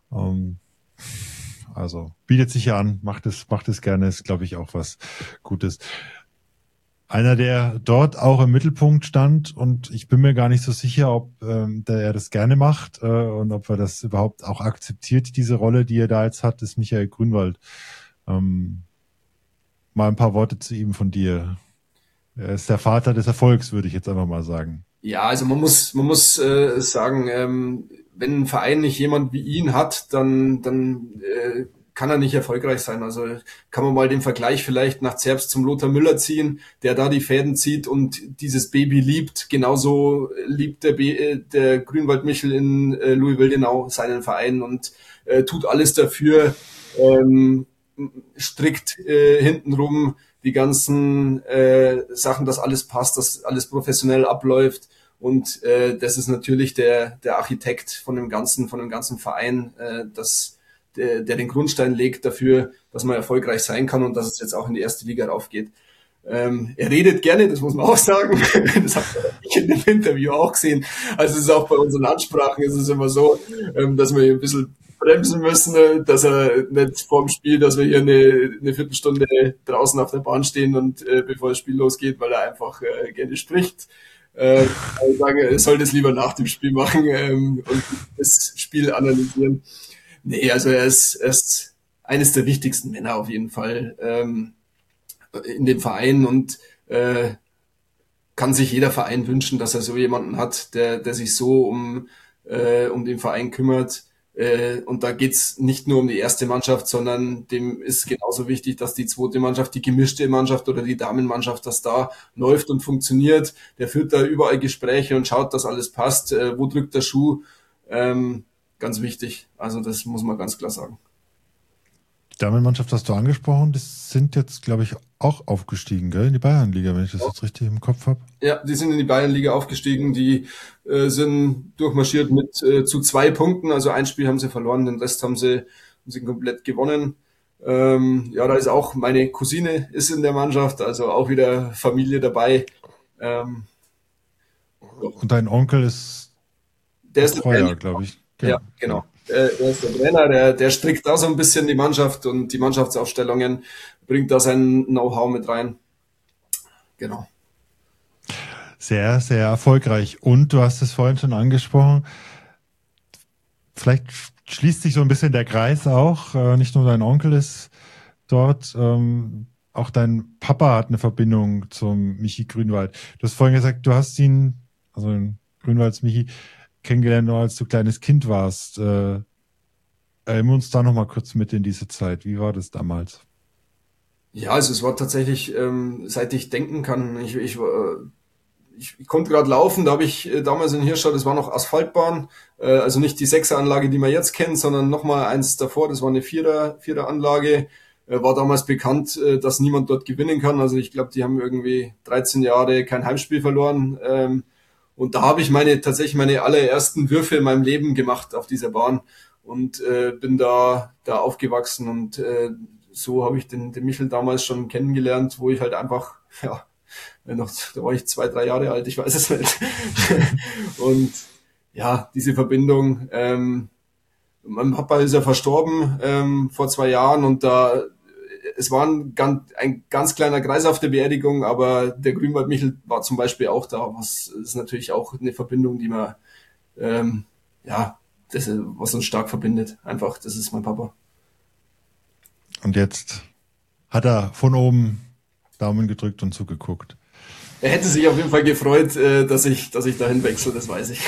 Also bietet sich ja an, macht es gerne, ist, glaube ich, auch was Gutes. Einer, der dort auch im Mittelpunkt stand, und ich bin mir gar nicht so sicher, ob er das gerne macht und ob er das überhaupt auch akzeptiert, diese Rolle, die er da jetzt hat, ist Michael Grünwald. Mal ein paar Worte zu ihm von dir. Er ist der Vater des Erfolgs, würde ich jetzt einfach mal sagen.
Ja, also man muss sagen, wenn ein Verein nicht jemand wie ihn hat, dann kann er nicht erfolgreich sein. Also kann man mal den Vergleich vielleicht nach Zerbst zum Lothar Müller ziehen, der da die Fäden zieht und dieses Baby liebt. Genauso liebt der Grünwald Michel in Louisville-Genau seinen Verein und tut alles dafür, strickt hintenrum die ganzen Sachen, dass alles passt, dass alles professionell abläuft. Und das ist natürlich der Architekt von dem ganzen Verein, der den Grundstein legt dafür, dass man erfolgreich sein kann und dass es jetzt auch in die erste Liga raufgeht. Er redet gerne, das muss man auch sagen. Das hat ich in dem Interview auch gesehen. Also es ist auch bei unseren Ansprachen ist es immer so, dass wir hier ein bisschen bremsen müssen, dass er nicht vorm Spiel, dass wir hier eine Viertelstunde draußen auf der Bahn stehen und bevor das Spiel losgeht, weil er einfach gerne spricht. Ich sage, er soll das lieber nach dem Spiel machen und das Spiel analysieren. Nee, also er ist eines der wichtigsten Männer auf jeden Fall in dem Verein und kann sich jeder Verein wünschen, dass er so jemanden hat, der sich so um den Verein kümmert. Und da geht's nicht nur um die erste Mannschaft, sondern dem ist genauso wichtig, dass die zweite Mannschaft, die gemischte Mannschaft oder die Damenmannschaft, dass da läuft und funktioniert. Der führt da überall Gespräche und schaut, dass alles passt. Wo drückt der Schuh? Ganz wichtig. Also das muss man ganz klar sagen.
Damenmannschaft hast du angesprochen, das sind jetzt, glaube ich, auch aufgestiegen, gell? In die Bayernliga, wenn ich das jetzt richtig im Kopf habe.
Ja, die sind in die Bayernliga aufgestiegen, die sind durchmarschiert mit zu 2 Punkten, also ein Spiel haben sie verloren, den Rest haben sie komplett gewonnen. Ja, da ist auch meine Cousine ist in der Mannschaft, also auch wieder Familie dabei.
Und dein Onkel ist
Der ist der
Treuer,
Trainer,
glaube ich.
ja, genau. Der ist der Trainer, der strickt da so ein bisschen die Mannschaft und die Mannschaftsaufstellungen, bringt da sein Know-how mit rein. Genau.
Sehr, sehr erfolgreich. Und du hast es vorhin schon angesprochen, vielleicht schließt sich so ein bisschen der Kreis auch. Nicht nur dein Onkel ist dort, auch dein Papa hat eine Verbindung zum Michi Grünwald. Du hast vorhin gesagt, du hast ihn, also den Grünwalds Michi, kennengelernt, noch als du kleines Kind warst. Erinnern wir uns da nochmal kurz mit in diese Zeit. Wie war das damals?
Ja, also es war tatsächlich, seit ich denken kann, ich konnte gerade laufen, da habe ich damals in Hirschau, das war noch Asphaltbahn, also nicht die Sechseranlage, die man jetzt kennt, sondern nochmal eins davor, das war eine Viereranlage, war damals bekannt, dass niemand dort gewinnen kann, also ich glaube, die haben irgendwie 13 Jahre kein Heimspiel verloren, und da habe ich tatsächlich meine allerersten Würfe in meinem Leben gemacht auf dieser Bahn und bin da aufgewachsen und so habe ich den Michel damals schon kennengelernt, wo ich halt einfach, ja, da war ich 2, 3 Jahre alt, ich weiß es nicht. Und ja, diese Verbindung, mein Papa ist ja verstorben vor 2 Jahren und es war ein ganz kleiner Kreis auf der Beerdigung, aber der Grünwald Michel war zum Beispiel auch da, was ist natürlich auch eine Verbindung, die man, ja, was uns stark verbindet. Einfach, das ist mein Papa.
Und jetzt hat er von oben Daumen gedrückt und zugeguckt.
Er hätte sich auf jeden Fall gefreut, dass ich dahin wechsle, das weiß ich.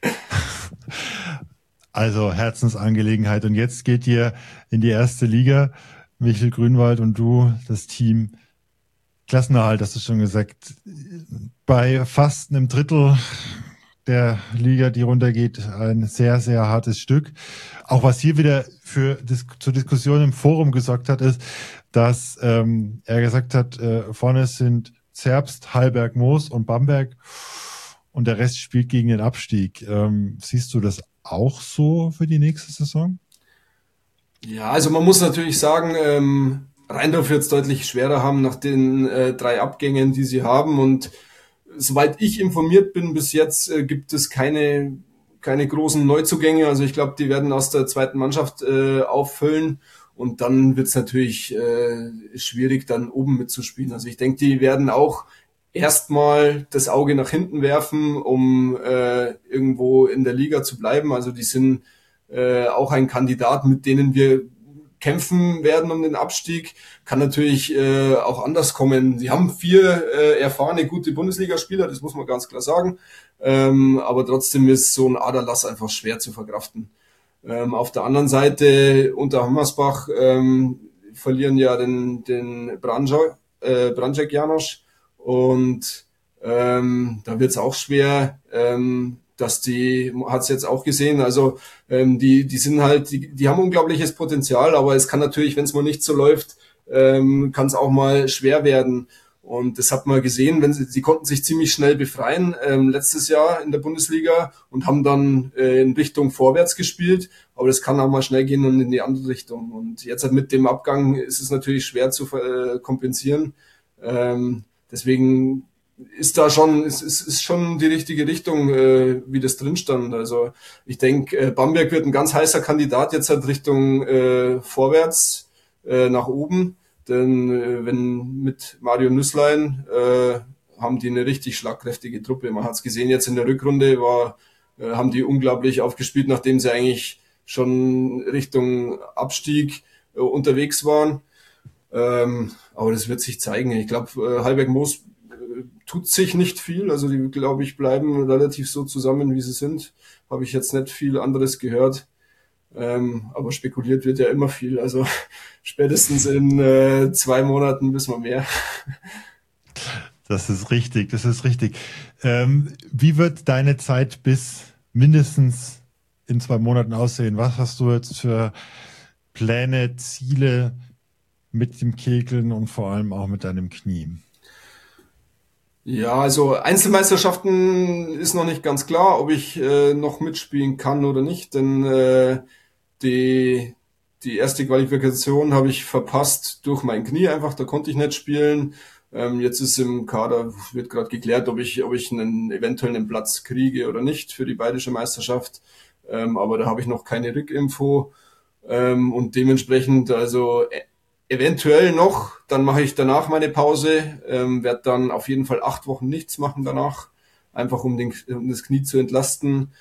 Also Herzensangelegenheit. Und jetzt geht ihr in die erste Liga. Michel Grünwald und du, das Team Klassenerhalt, hast du schon gesagt. Bei fast einem Drittel der Liga, die runtergeht, ein sehr, sehr hartes Stück. Auch was hier wieder zur Diskussion im Forum gesorgt hat, ist, dass er gesagt hat, vorne sind Zerbst, Hallberg, Moos und Bamberg und der Rest spielt gegen den Abstieg. Siehst du das auch so für die nächste Saison?
Ja, also man muss natürlich sagen, Rheindorf wird es deutlich schwerer haben nach den 3 Abgängen, die sie haben. Und soweit ich informiert bin, bis jetzt gibt es keine großen Neuzugänge. Also ich glaube, die werden aus der zweiten Mannschaft auffüllen. Und dann wird es natürlich schwierig, dann oben mitzuspielen. Also ich denke, die werden auch erstmal das Auge nach hinten werfen, um irgendwo in der Liga zu bleiben. Also die sind auch ein Kandidat, mit denen wir kämpfen werden um den Abstieg. Kann natürlich auch anders kommen. Sie haben 4 erfahrene, gute Bundesligaspieler, das muss man ganz klar sagen. Aber trotzdem ist so ein Aderlass einfach schwer zu verkraften. Auf der anderen Seite unter Hammersbach verlieren ja den Branjek Janosch und da wird es auch schwer, dass hat's jetzt auch gesehen, also die sind halt, die haben unglaubliches Potenzial, aber es kann natürlich, wenn es mal nicht so läuft, kann es auch mal schwer werden. Und das hat man gesehen, sie konnten sich ziemlich schnell befreien letztes Jahr in der Bundesliga und haben dann in Richtung vorwärts gespielt. Aber das kann auch mal schnell gehen und in die andere Richtung. Und jetzt halt mit dem Abgang ist es natürlich schwer zu kompensieren. Deswegen ist da schon, ist schon die richtige Richtung, wie das drin stand. Also ich denke, Bamberg wird ein ganz heißer Kandidat jetzt halt Richtung vorwärts nach oben. Denn wenn mit Mario Nüßlein haben die eine richtig schlagkräftige Truppe. Man hat es gesehen, jetzt in der Rückrunde haben die unglaublich aufgespielt, nachdem sie eigentlich schon Richtung Abstieg unterwegs waren. Aber das wird sich zeigen. Ich glaube, Hallberg Moos tut sich nicht viel. Also die, glaube ich, bleiben relativ so zusammen, wie sie sind. Habe ich jetzt nicht viel anderes gehört. Aber spekuliert wird ja immer viel. Also spätestens in 2 Monaten wissen wir mehr.
Das ist richtig, das ist richtig. Wie wird deine Zeit bis mindestens in 2 Monaten aussehen? Was hast du jetzt für Pläne, Ziele mit dem Kegeln und vor allem auch mit deinem Knie?
Ja, also Einzelmeisterschaften ist noch nicht ganz klar, ob ich noch mitspielen kann oder nicht, denn die, die erste Qualifikation habe ich verpasst durch mein Knie einfach, da konnte ich nicht spielen. Jetzt ist im Kader, wird gerade geklärt, ob ich eventuell einen Platz kriege oder nicht für die Bayerische Meisterschaft. Aber da habe ich noch keine Rückinfo. Und dementsprechend, also eventuell noch, dann mache ich danach meine Pause, werde dann auf jeden Fall 8 Wochen nichts machen danach, einfach um das Knie zu entlasten.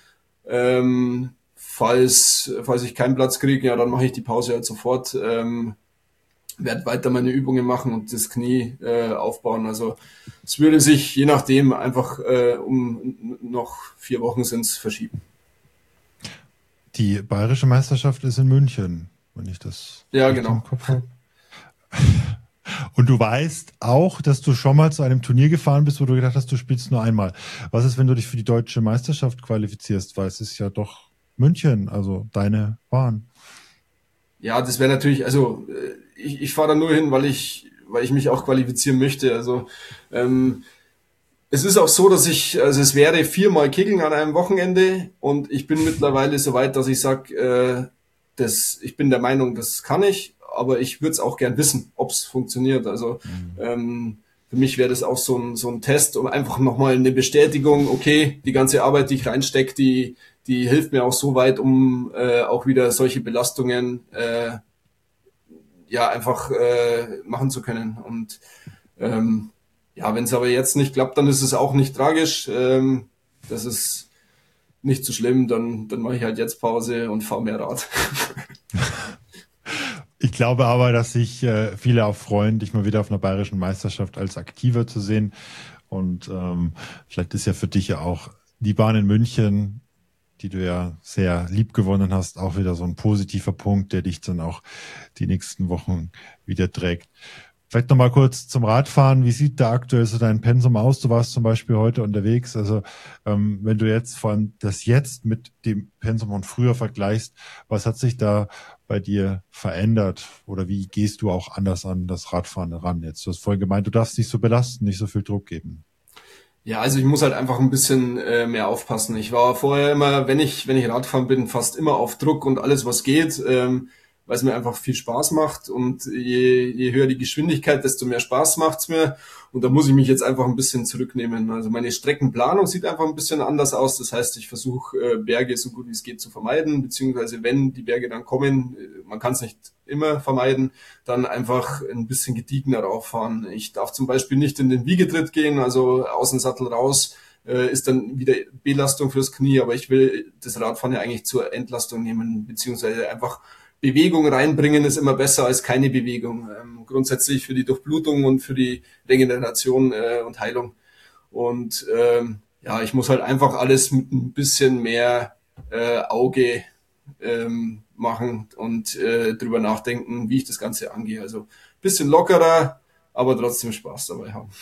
Falls ich keinen Platz kriege, ja, dann mache ich die Pause halt sofort, werde weiter meine Übungen machen und das Knie aufbauen. Also es würde sich je nachdem einfach um noch 4 Wochen sind's verschieben.
Die Bayerische Meisterschaft ist in München, wenn ich das
Ja,
richtig
genau.
im Kopf habe. Und du weißt auch, dass du schon mal zu einem Turnier gefahren bist, wo du gedacht hast, du spielst nur einmal. Was ist, wenn du dich für die deutsche Meisterschaft qualifizierst? Weil es ist ja doch München, also deine Bahn.
Ja, das wäre natürlich, also ich fahre da nur hin, weil ich mich auch qualifizieren möchte. Also es ist auch so, also es wäre 4-mal Kegeln an einem Wochenende und ich bin mittlerweile so weit, dass ich sage, ich bin der Meinung, das kann ich, aber ich würde es auch gern wissen, ob es funktioniert. Also für mich wäre das auch so ein Test, um einfach nochmal eine Bestätigung, okay, die ganze Arbeit, die ich reinstecke, die hilft mir auch so weit, um auch wieder solche Belastungen einfach machen zu können. Und ja, wenn es aber jetzt nicht klappt, dann ist es auch nicht tragisch. Das ist nicht so schlimm, dann mache ich halt jetzt Pause und fahre mehr Rad.
Ich glaube aber, dass sich viele auch freuen, dich mal wieder auf einer bayerischen Meisterschaft als Aktiver zu sehen. Und vielleicht ist ja für dich ja auch die Bahn in München, die du ja sehr lieb gewonnen hast, auch wieder so ein positiver Punkt, der dich dann auch die nächsten Wochen wieder trägt. Vielleicht nochmal kurz zum Radfahren. Wie sieht da aktuell so dein Pensum aus? Du warst zum Beispiel heute unterwegs. Also wenn du jetzt das jetzt mit dem Pensum von früher vergleichst, was hat sich da bei dir verändert? Oder wie gehst du auch anders an das Radfahren ran jetzt? Du hast vorhin gemeint, du darfst nicht so belasten, nicht so viel Druck geben.
Ja, also ich muss halt einfach ein bisschen mehr aufpassen. Ich war vorher immer, wenn ich Radfahren bin, fast immer auf Druck und alles, was geht, weil es mir einfach viel Spaß macht. Und je höher die Geschwindigkeit, desto mehr Spaß macht's mir. Und da muss ich mich jetzt einfach ein bisschen zurücknehmen. Also meine Streckenplanung sieht einfach ein bisschen anders aus. Das heißt, ich versuche Berge so gut wie es geht zu vermeiden, beziehungsweise wenn die Berge dann kommen, man kann es nicht immer vermeiden, dann einfach ein bisschen gediegener rauffahren. Ich darf zum Beispiel nicht in den Wiegetritt gehen, also aus dem Sattel raus, ist dann wieder Belastung fürs Knie, aber ich will das Radfahren ja eigentlich zur Entlastung nehmen, beziehungsweise einfach Bewegung reinbringen ist immer besser als keine Bewegung. Grundsätzlich für die Durchblutung und für die Regeneration und Heilung. Und ja, ich muss halt einfach alles mit ein bisschen mehr Auge machen und drüber nachdenken, wie ich das Ganze angehe. Also bisschen lockerer, aber trotzdem Spaß dabei haben.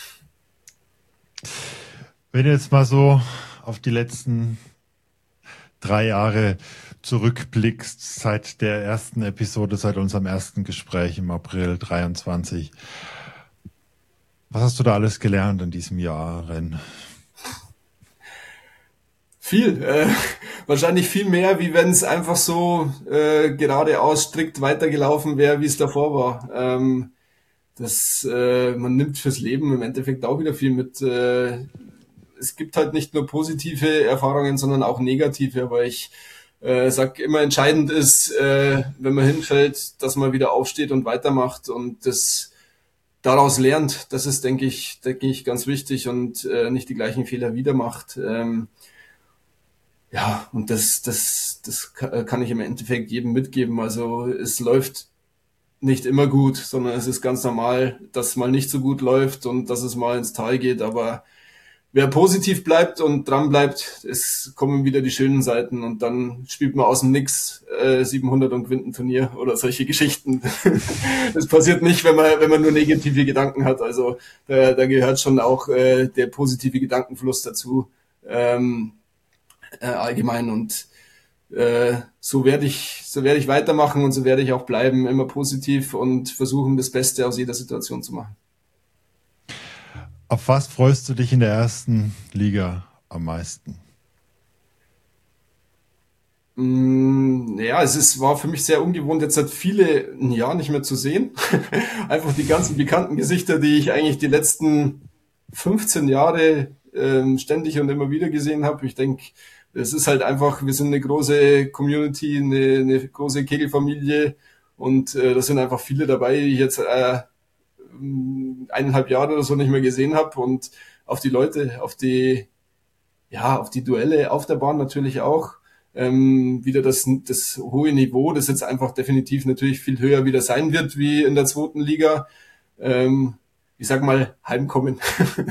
Wenn du jetzt mal so auf die letzten 3 Jahre zurückblickst, seit der ersten Episode, seit unserem ersten Gespräch im April 23. Was hast du da alles gelernt in diesem Jahr, Renn?
Viel. Wahrscheinlich viel mehr, wie wenn es einfach so geradeaus strikt weitergelaufen wäre, wie es davor war. Man nimmt fürs Leben im Endeffekt auch wieder viel mit. Es gibt halt nicht nur positive Erfahrungen, sondern auch negative, aber ich sag immer, entscheidend ist, wenn man hinfällt, dass man wieder aufsteht und weitermacht und das daraus lernt. Das ist, denke ich, ganz wichtig und nicht die gleichen Fehler wieder macht. Ja, und das kann ich im Endeffekt jedem mitgeben. Also es läuft nicht immer gut, sondern es ist ganz normal, dass es mal nicht so gut läuft und dass es mal ins Tal geht, aber wer positiv bleibt und dran bleibt, es kommen wieder die schönen Seiten und dann spielt man aus dem Nix 700 und gewinnt ein Turnier oder solche Geschichten. Das passiert nicht, wenn man nur negative Gedanken hat. Also da gehört schon auch der positive Gedankenfluss dazu allgemein und so werde ich weitermachen und so werde ich auch bleiben, immer positiv und versuchen, das Beste aus jeder Situation zu machen.
Auf was freust du dich in der ersten Liga am meisten?
Ja, war für mich sehr ungewohnt, jetzt seit vielen Jahren nicht mehr zu sehen. Einfach die ganzen bekannten Gesichter, die ich eigentlich die letzten 15 Jahre ständig und immer wieder gesehen habe. Ich denke, es ist halt einfach, wir sind eine große Community, eine große Kegelfamilie und da sind einfach viele dabei, die ich jetzt 1,5 Jahre oder so nicht mehr gesehen habe und auf die Leute, auf die Duelle auf der Bahn natürlich auch. Wieder das hohe Niveau, das jetzt einfach definitiv natürlich viel höher wieder sein wird wie in der zweiten Liga. Ich sag mal, heimkommen.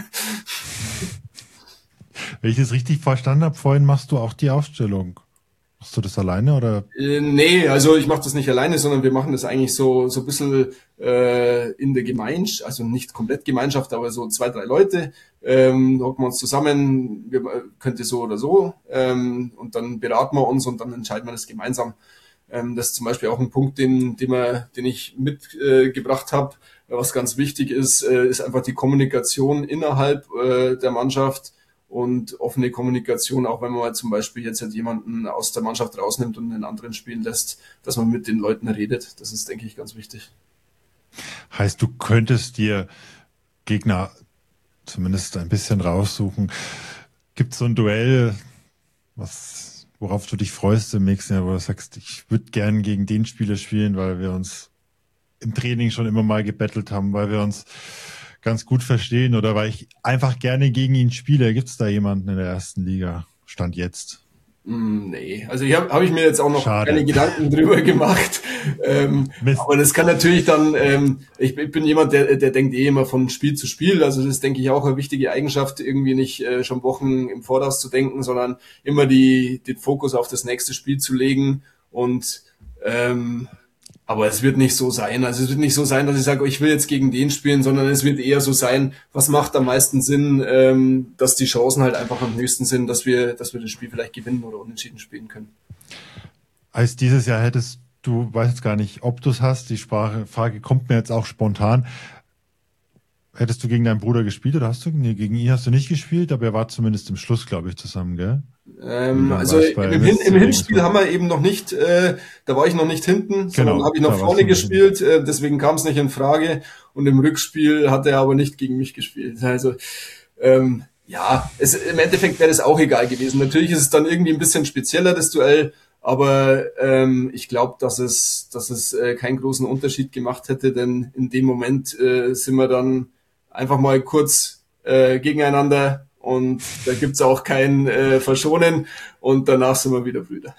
Wenn ich das richtig verstanden habe, vorhin machst du auch die Aufstellung. Machst du das alleine oder?
Nee, also ich mache das nicht alleine, sondern wir machen das eigentlich so ein bisschen in der Gemeinschaft, also nicht komplett Gemeinschaft, aber so 2, 3 Leute, hocken wir uns zusammen, könnte so oder so, und dann beraten wir uns und dann entscheiden wir das gemeinsam. Das ist zum Beispiel auch ein Punkt, den ich mitgebracht habe, was ganz wichtig ist einfach die Kommunikation innerhalb der Mannschaft. Und offene Kommunikation, auch wenn man mal zum Beispiel jetzt halt jemanden aus der Mannschaft rausnimmt und einen anderen spielen lässt, dass man mit den Leuten redet. Das ist, denke ich, ganz wichtig.
Heißt, du könntest dir Gegner zumindest ein bisschen raussuchen. Gibt es so ein Duell, worauf du dich freust im nächsten Jahr, wo du sagst, ich würde gern gegen den Spieler spielen, weil wir uns im Training schon immer mal gebettelt haben, weil wir uns ganz gut verstehen oder weil ich einfach gerne gegen ihn spiele. Gibt es da jemanden in der ersten Liga? Stand jetzt?
Nee, also hab ich mir jetzt auch noch keine Gedanken drüber gemacht. Aber das kann natürlich dann, ich bin jemand, der denkt immer von Spiel zu Spiel. Also das ist, denke ich, auch eine wichtige Eigenschaft, irgendwie nicht schon Wochen im Voraus zu denken, sondern immer den Fokus auf das nächste Spiel zu legen und aber es wird nicht so sein. Also es wird nicht so sein, dass ich sage, ich will jetzt gegen den spielen, sondern es wird eher so sein, was macht am meisten Sinn, dass die Chancen halt einfach am höchsten sind, dass wir das Spiel vielleicht gewinnen oder unentschieden spielen können.
Heißt, dieses Jahr hättest du, weiß jetzt gar nicht, ob du es hast, die Frage kommt mir jetzt auch spontan. Hättest du gegen deinen Bruder gespielt oder gegen ihn hast du nicht gespielt, aber er war zumindest im Schluss, glaube ich, zusammen, gell?
Also im Hinspiel haben wir eben noch nicht, da war ich noch nicht hinten, sondern habe ich noch vorne gespielt, deswegen kam es nicht in Frage und im Rückspiel hat er aber nicht gegen mich gespielt. Also im Endeffekt wäre das auch egal gewesen. Natürlich ist es dann irgendwie ein bisschen spezieller, das Duell, aber ich glaube, dass es keinen großen Unterschied gemacht hätte, denn in dem Moment sind wir dann einfach mal kurz gegeneinander und da gibt's auch kein Verschonen und danach sind wir wieder Brüder.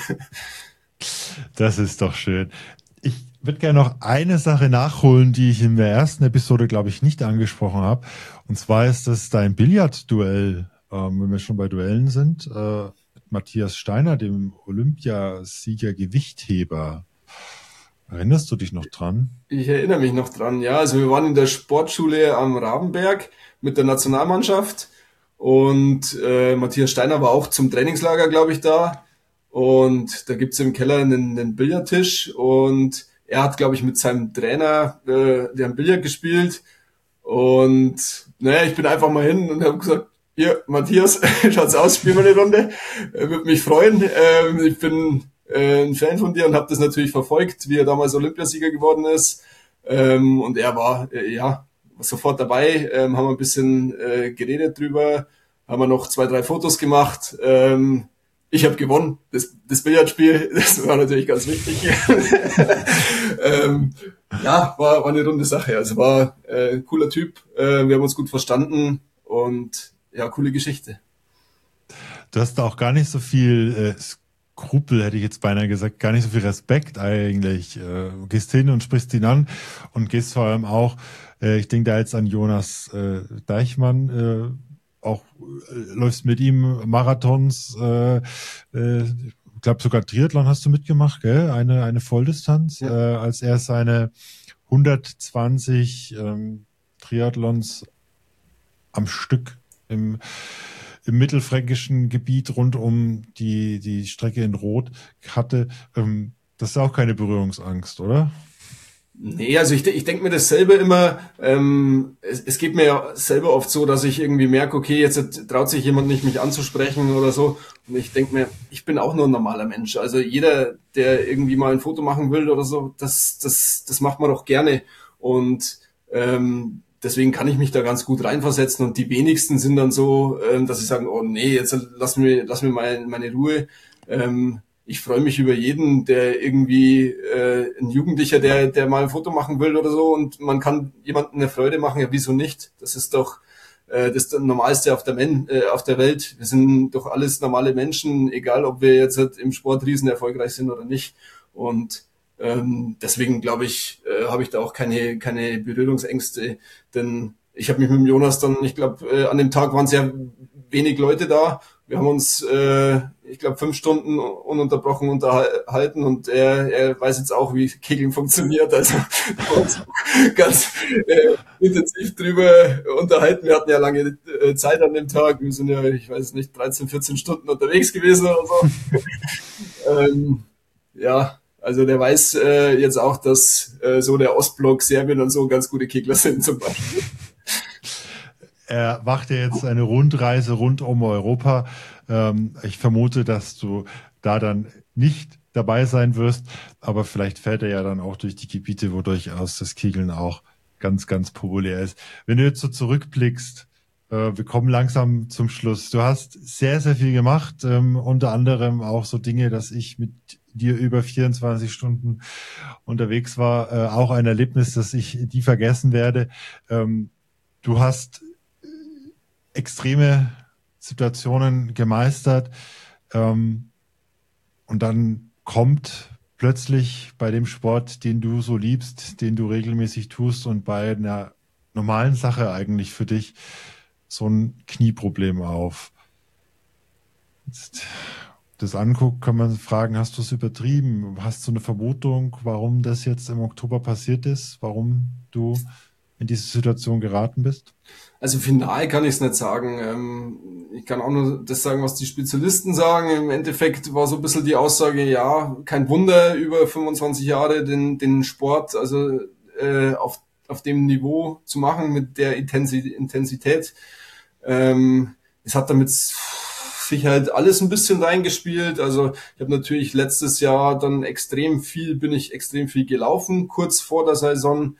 Das ist doch schön. Ich würde gerne noch eine Sache nachholen, die ich in der ersten Episode, glaube ich, nicht angesprochen habe. Und zwar ist das dein Billardduell, wenn wir schon bei Duellen sind, mit Matthias Steiner, dem Olympiasieger Gewichtheber. Erinnerst du dich noch dran?
Ich erinnere mich noch dran, ja. Also wir waren in der Sportschule am Rabenberg mit der Nationalmannschaft und Matthias Steiner war auch zum Trainingslager, glaube ich, da. Und da gibt's im Keller einen Billardtisch und er hat, glaube ich, mit seinem Trainer der haben Billard gespielt. Und ich bin einfach mal hin und habe gesagt, hier, Matthias, schaut's aus, spielen wir eine Runde. Würde mich freuen. Ich bin ein Fan von dir und habe das natürlich verfolgt, wie er damals Olympiasieger geworden ist. Und er war sofort dabei, haben wir ein bisschen geredet drüber, haben wir noch 2, 3 Fotos gemacht. Ich habe gewonnen, das Billardspiel, das war natürlich ganz wichtig. War eine runde Sache. Also war cooler Typ, wir haben uns gut verstanden und ja, coole Geschichte.
Du hast da auch gar nicht so viel Skrupel, hätte ich jetzt beinahe gesagt, gar nicht so viel Respekt eigentlich. Gehst hin und sprichst ihn an und gehst vor allem auch, ich denke da jetzt an Jonas Deichmann, auch läufst mit ihm Marathons, ich glaube sogar Triathlon hast du mitgemacht, gell? Eine Volldistanz, ja. Als er seine 120 Triathlons am Stück im mittelfränkischen Gebiet rund um die Strecke in Roth hatte. Das ist auch keine Berührungsangst, oder?
Nee, also ich denke mir das selber immer, es geht mir ja selber oft so, dass ich irgendwie merke, okay, jetzt traut sich jemand nicht, mich anzusprechen oder so. Und ich denke mir, ich bin auch nur ein normaler Mensch. Also jeder, der irgendwie mal ein Foto machen will oder so, das macht man doch gerne. Und deswegen kann ich mich da ganz gut reinversetzen. Und die wenigsten sind dann so, dass sie sagen, oh nee, jetzt lass mir meine Ruhe. Ich freue mich über jeden, der irgendwie ein Jugendlicher, der mal ein Foto machen will oder so, und man kann jemandem eine Freude machen, ja wieso nicht? Das ist doch das Normalste auf der Welt. Wir sind doch alles normale Menschen, egal ob wir jetzt halt im Sport riesen erfolgreich sind oder nicht. Und deswegen glaube ich, habe ich da auch keine Berührungsängste, denn ich habe mich mit dem Jonas dann, ich glaube, an dem Tag waren sehr wenig Leute da. Wir haben uns, ich glaube, 5 Stunden ununterbrochen unterhalten, und er weiß jetzt auch, wie Kegeln funktioniert. Also wir haben uns ganz intensiv drüber unterhalten. Wir hatten ja lange Zeit an dem Tag. Wir sind ja, ich weiß nicht, 13, 14 Stunden unterwegs gewesen oder so. Ja, also der weiß jetzt auch, dass so der Ostblock, Serbien und so ganz gute Kegler sind zum Beispiel.
Er macht ja jetzt eine Rundreise rund um Europa. Ich vermute, dass du da dann nicht dabei sein wirst, aber vielleicht fährt er ja dann auch durch die Gebiete, wo durchaus das Kegeln auch ganz, ganz populär ist. Wenn du jetzt so zurückblickst, wir kommen langsam zum Schluss. Du hast sehr, sehr viel gemacht, unter anderem auch so Dinge, dass ich mit dir über 24 Stunden unterwegs war, auch ein Erlebnis, dass ich nie vergessen werde. Du hast extreme Situationen gemeistert, und dann kommt plötzlich bei dem Sport, den du so liebst, den du regelmäßig tust, und bei einer normalen Sache eigentlich für dich, so ein Knieproblem auf. Jetzt das anguckt, kann man fragen, hast du es übertrieben? Hast du eine Vermutung, warum das jetzt im Oktober passiert ist? Warum du in diese Situation geraten bist?
Also final kann ich es nicht sagen. Ich kann auch nur das sagen, was die Spezialisten sagen. Im Endeffekt war so ein bisschen die Aussage, ja, kein Wunder, über 25 Jahre den Sport also auf dem Niveau zu machen, mit der Intensität. Es hat damit Sicherheit alles ein bisschen reingespielt. Also ich habe natürlich letztes Jahr dann bin ich extrem viel gelaufen, kurz vor der Saison.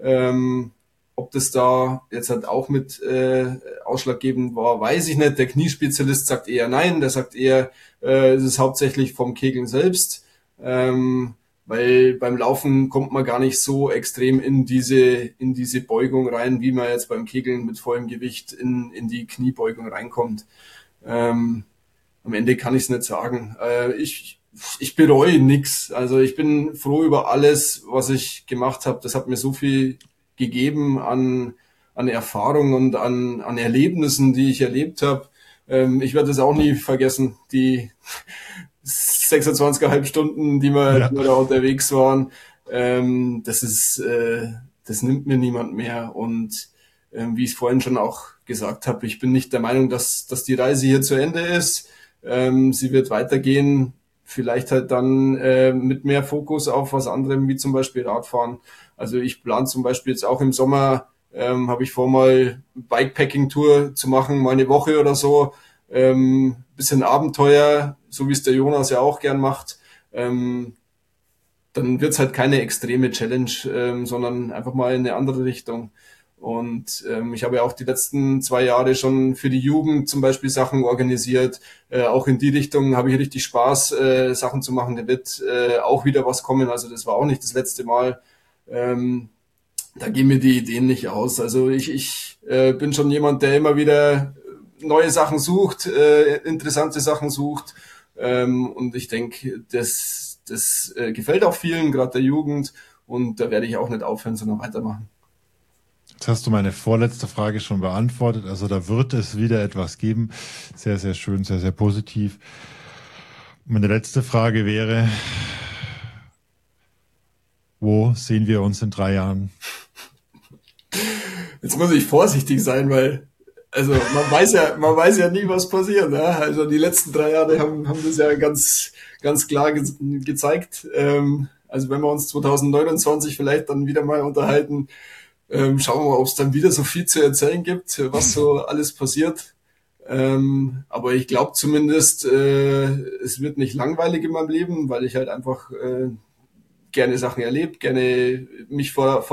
Ob das da jetzt halt auch mit ausschlaggebend war, weiß ich nicht. Der Kniespezialist sagt eher nein, der sagt eher, es ist hauptsächlich vom Kegeln selbst, weil beim Laufen kommt man gar nicht so extrem in diese Beugung rein, wie man jetzt beim Kegeln mit vollem Gewicht in die Kniebeugung reinkommt. Am Ende kann ich es nicht sagen. Ich bereue nichts. Also ich bin froh über alles, was ich gemacht habe. Das hat mir so viel gegeben an Erfahrung und an Erlebnissen, die ich erlebt habe. Ich werde es auch nie vergessen, die 26,5 Stunden, die wir da unterwegs waren. Das nimmt mir niemand mehr. Und wie ich es vorhin schon auch gesagt habe, ich bin nicht der Meinung, dass die Reise hier zu Ende ist. Sie wird weitergehen, vielleicht halt dann mit mehr Fokus auf was anderem, wie zum Beispiel Radfahren. Also ich plane zum Beispiel jetzt auch im Sommer, habe ich vor, mal Bikepacking-Tour zu machen, mal eine Woche oder so. Bisschen Abenteuer, so wie es der Jonas ja auch gern macht. Dann wird's halt keine extreme Challenge, sondern einfach mal in eine andere Richtung. Und ich habe ja auch die letzten 2 Jahre schon für die Jugend zum Beispiel Sachen organisiert. Auch in die Richtung habe ich richtig Spaß, Sachen zu machen. Da wird auch wieder was kommen. Also das war auch nicht das letzte Mal. Da gehen mir die Ideen nicht aus. Also ich bin schon jemand, der immer wieder neue Sachen sucht, interessante Sachen sucht. Und ich denke, das gefällt auch vielen, gerade der Jugend. Und da werde ich auch nicht aufhören, sondern weitermachen.
Jetzt hast du meine vorletzte Frage schon beantwortet. Also da wird es wieder etwas geben. Sehr, sehr schön, sehr, sehr positiv. Meine letzte Frage wäre, wo sehen wir uns in 3 Jahren?
Jetzt muss ich vorsichtig sein, weil Also man weiß ja nie, was passiert. Ne? Also die letzten 3 Jahre haben das ja ganz klar gezeigt. Also wenn wir uns 2029 vielleicht dann wieder mal unterhalten, schauen wir mal, ob es dann wieder so viel zu erzählen gibt, was so alles passiert. Aber ich glaube zumindest, es wird nicht langweilig in meinem Leben, weil ich halt einfach gerne Sachen erlebe, gerne mich vor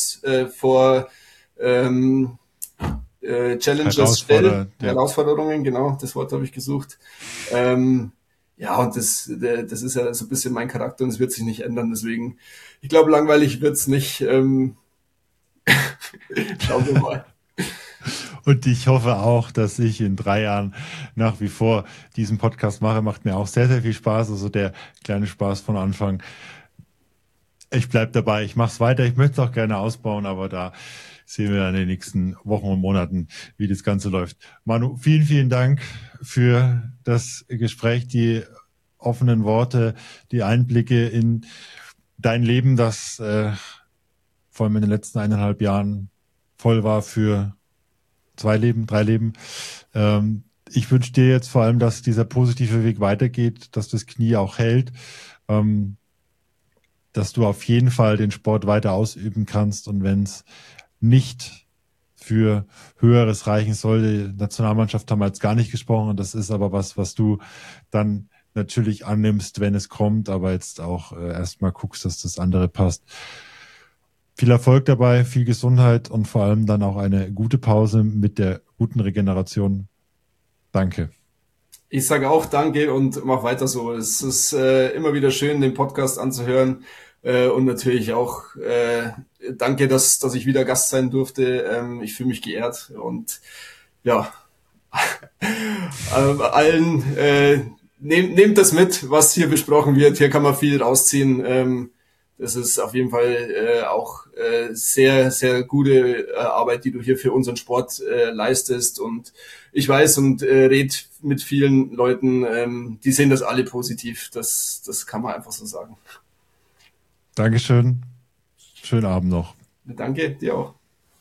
Challenges stelle, Herausforderungen, genau, das Wort habe ich gesucht. Ja, und das ist ja so ein bisschen mein Charakter und es wird sich nicht ändern, deswegen, ich glaube, langweilig wird's nicht. Schauen wir mal.
Und ich hoffe auch, dass ich in 3 Jahren nach wie vor diesen Podcast mache. Macht mir auch sehr, sehr viel Spaß. Also der kleine Spaß von Anfang. Ich bleib dabei. Ich mache es weiter. Ich möchte es auch gerne ausbauen, aber da sehen wir in den nächsten Wochen und Monaten, wie das Ganze läuft. Manu, vielen, vielen Dank für das Gespräch, die offenen Worte, die Einblicke in dein Leben, das vor allem in den letzten 1,5 Jahren voll war für 2 Leben, 3 Leben. Ich wünsche dir jetzt vor allem, dass dieser positive Weg weitergeht, dass das Knie auch hält, dass du auf jeden Fall den Sport weiter ausüben kannst und wenn es nicht für Höheres reichen soll, die Nationalmannschaft haben wir jetzt gar nicht gesprochen, das ist aber was du dann natürlich annimmst, wenn es kommt, aber jetzt auch erstmal guckst, dass das andere passt. Viel Erfolg dabei, viel Gesundheit und vor allem dann auch eine gute Pause mit der guten Regeneration. Danke.
Ich sage auch danke und mach weiter so. Es ist immer wieder schön, den Podcast anzuhören und natürlich auch danke, dass ich wieder Gast sein durfte. Ich fühle mich geehrt und ja, allen nehmt das mit, was hier besprochen wird. Hier kann man viel rausziehen. Das ist auf jeden Fall auch sehr, sehr gute Arbeit, die du hier für unseren Sport leistest. Und ich weiß und rede mit vielen Leuten, die sehen das alle positiv. Das kann man einfach so sagen.
Dankeschön. Schönen Abend noch.
Danke, dir auch.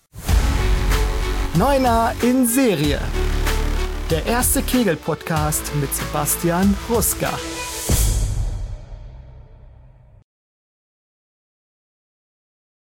Neuner in Serie. Der erste Kegel-Podcast mit Sebastian Ruska.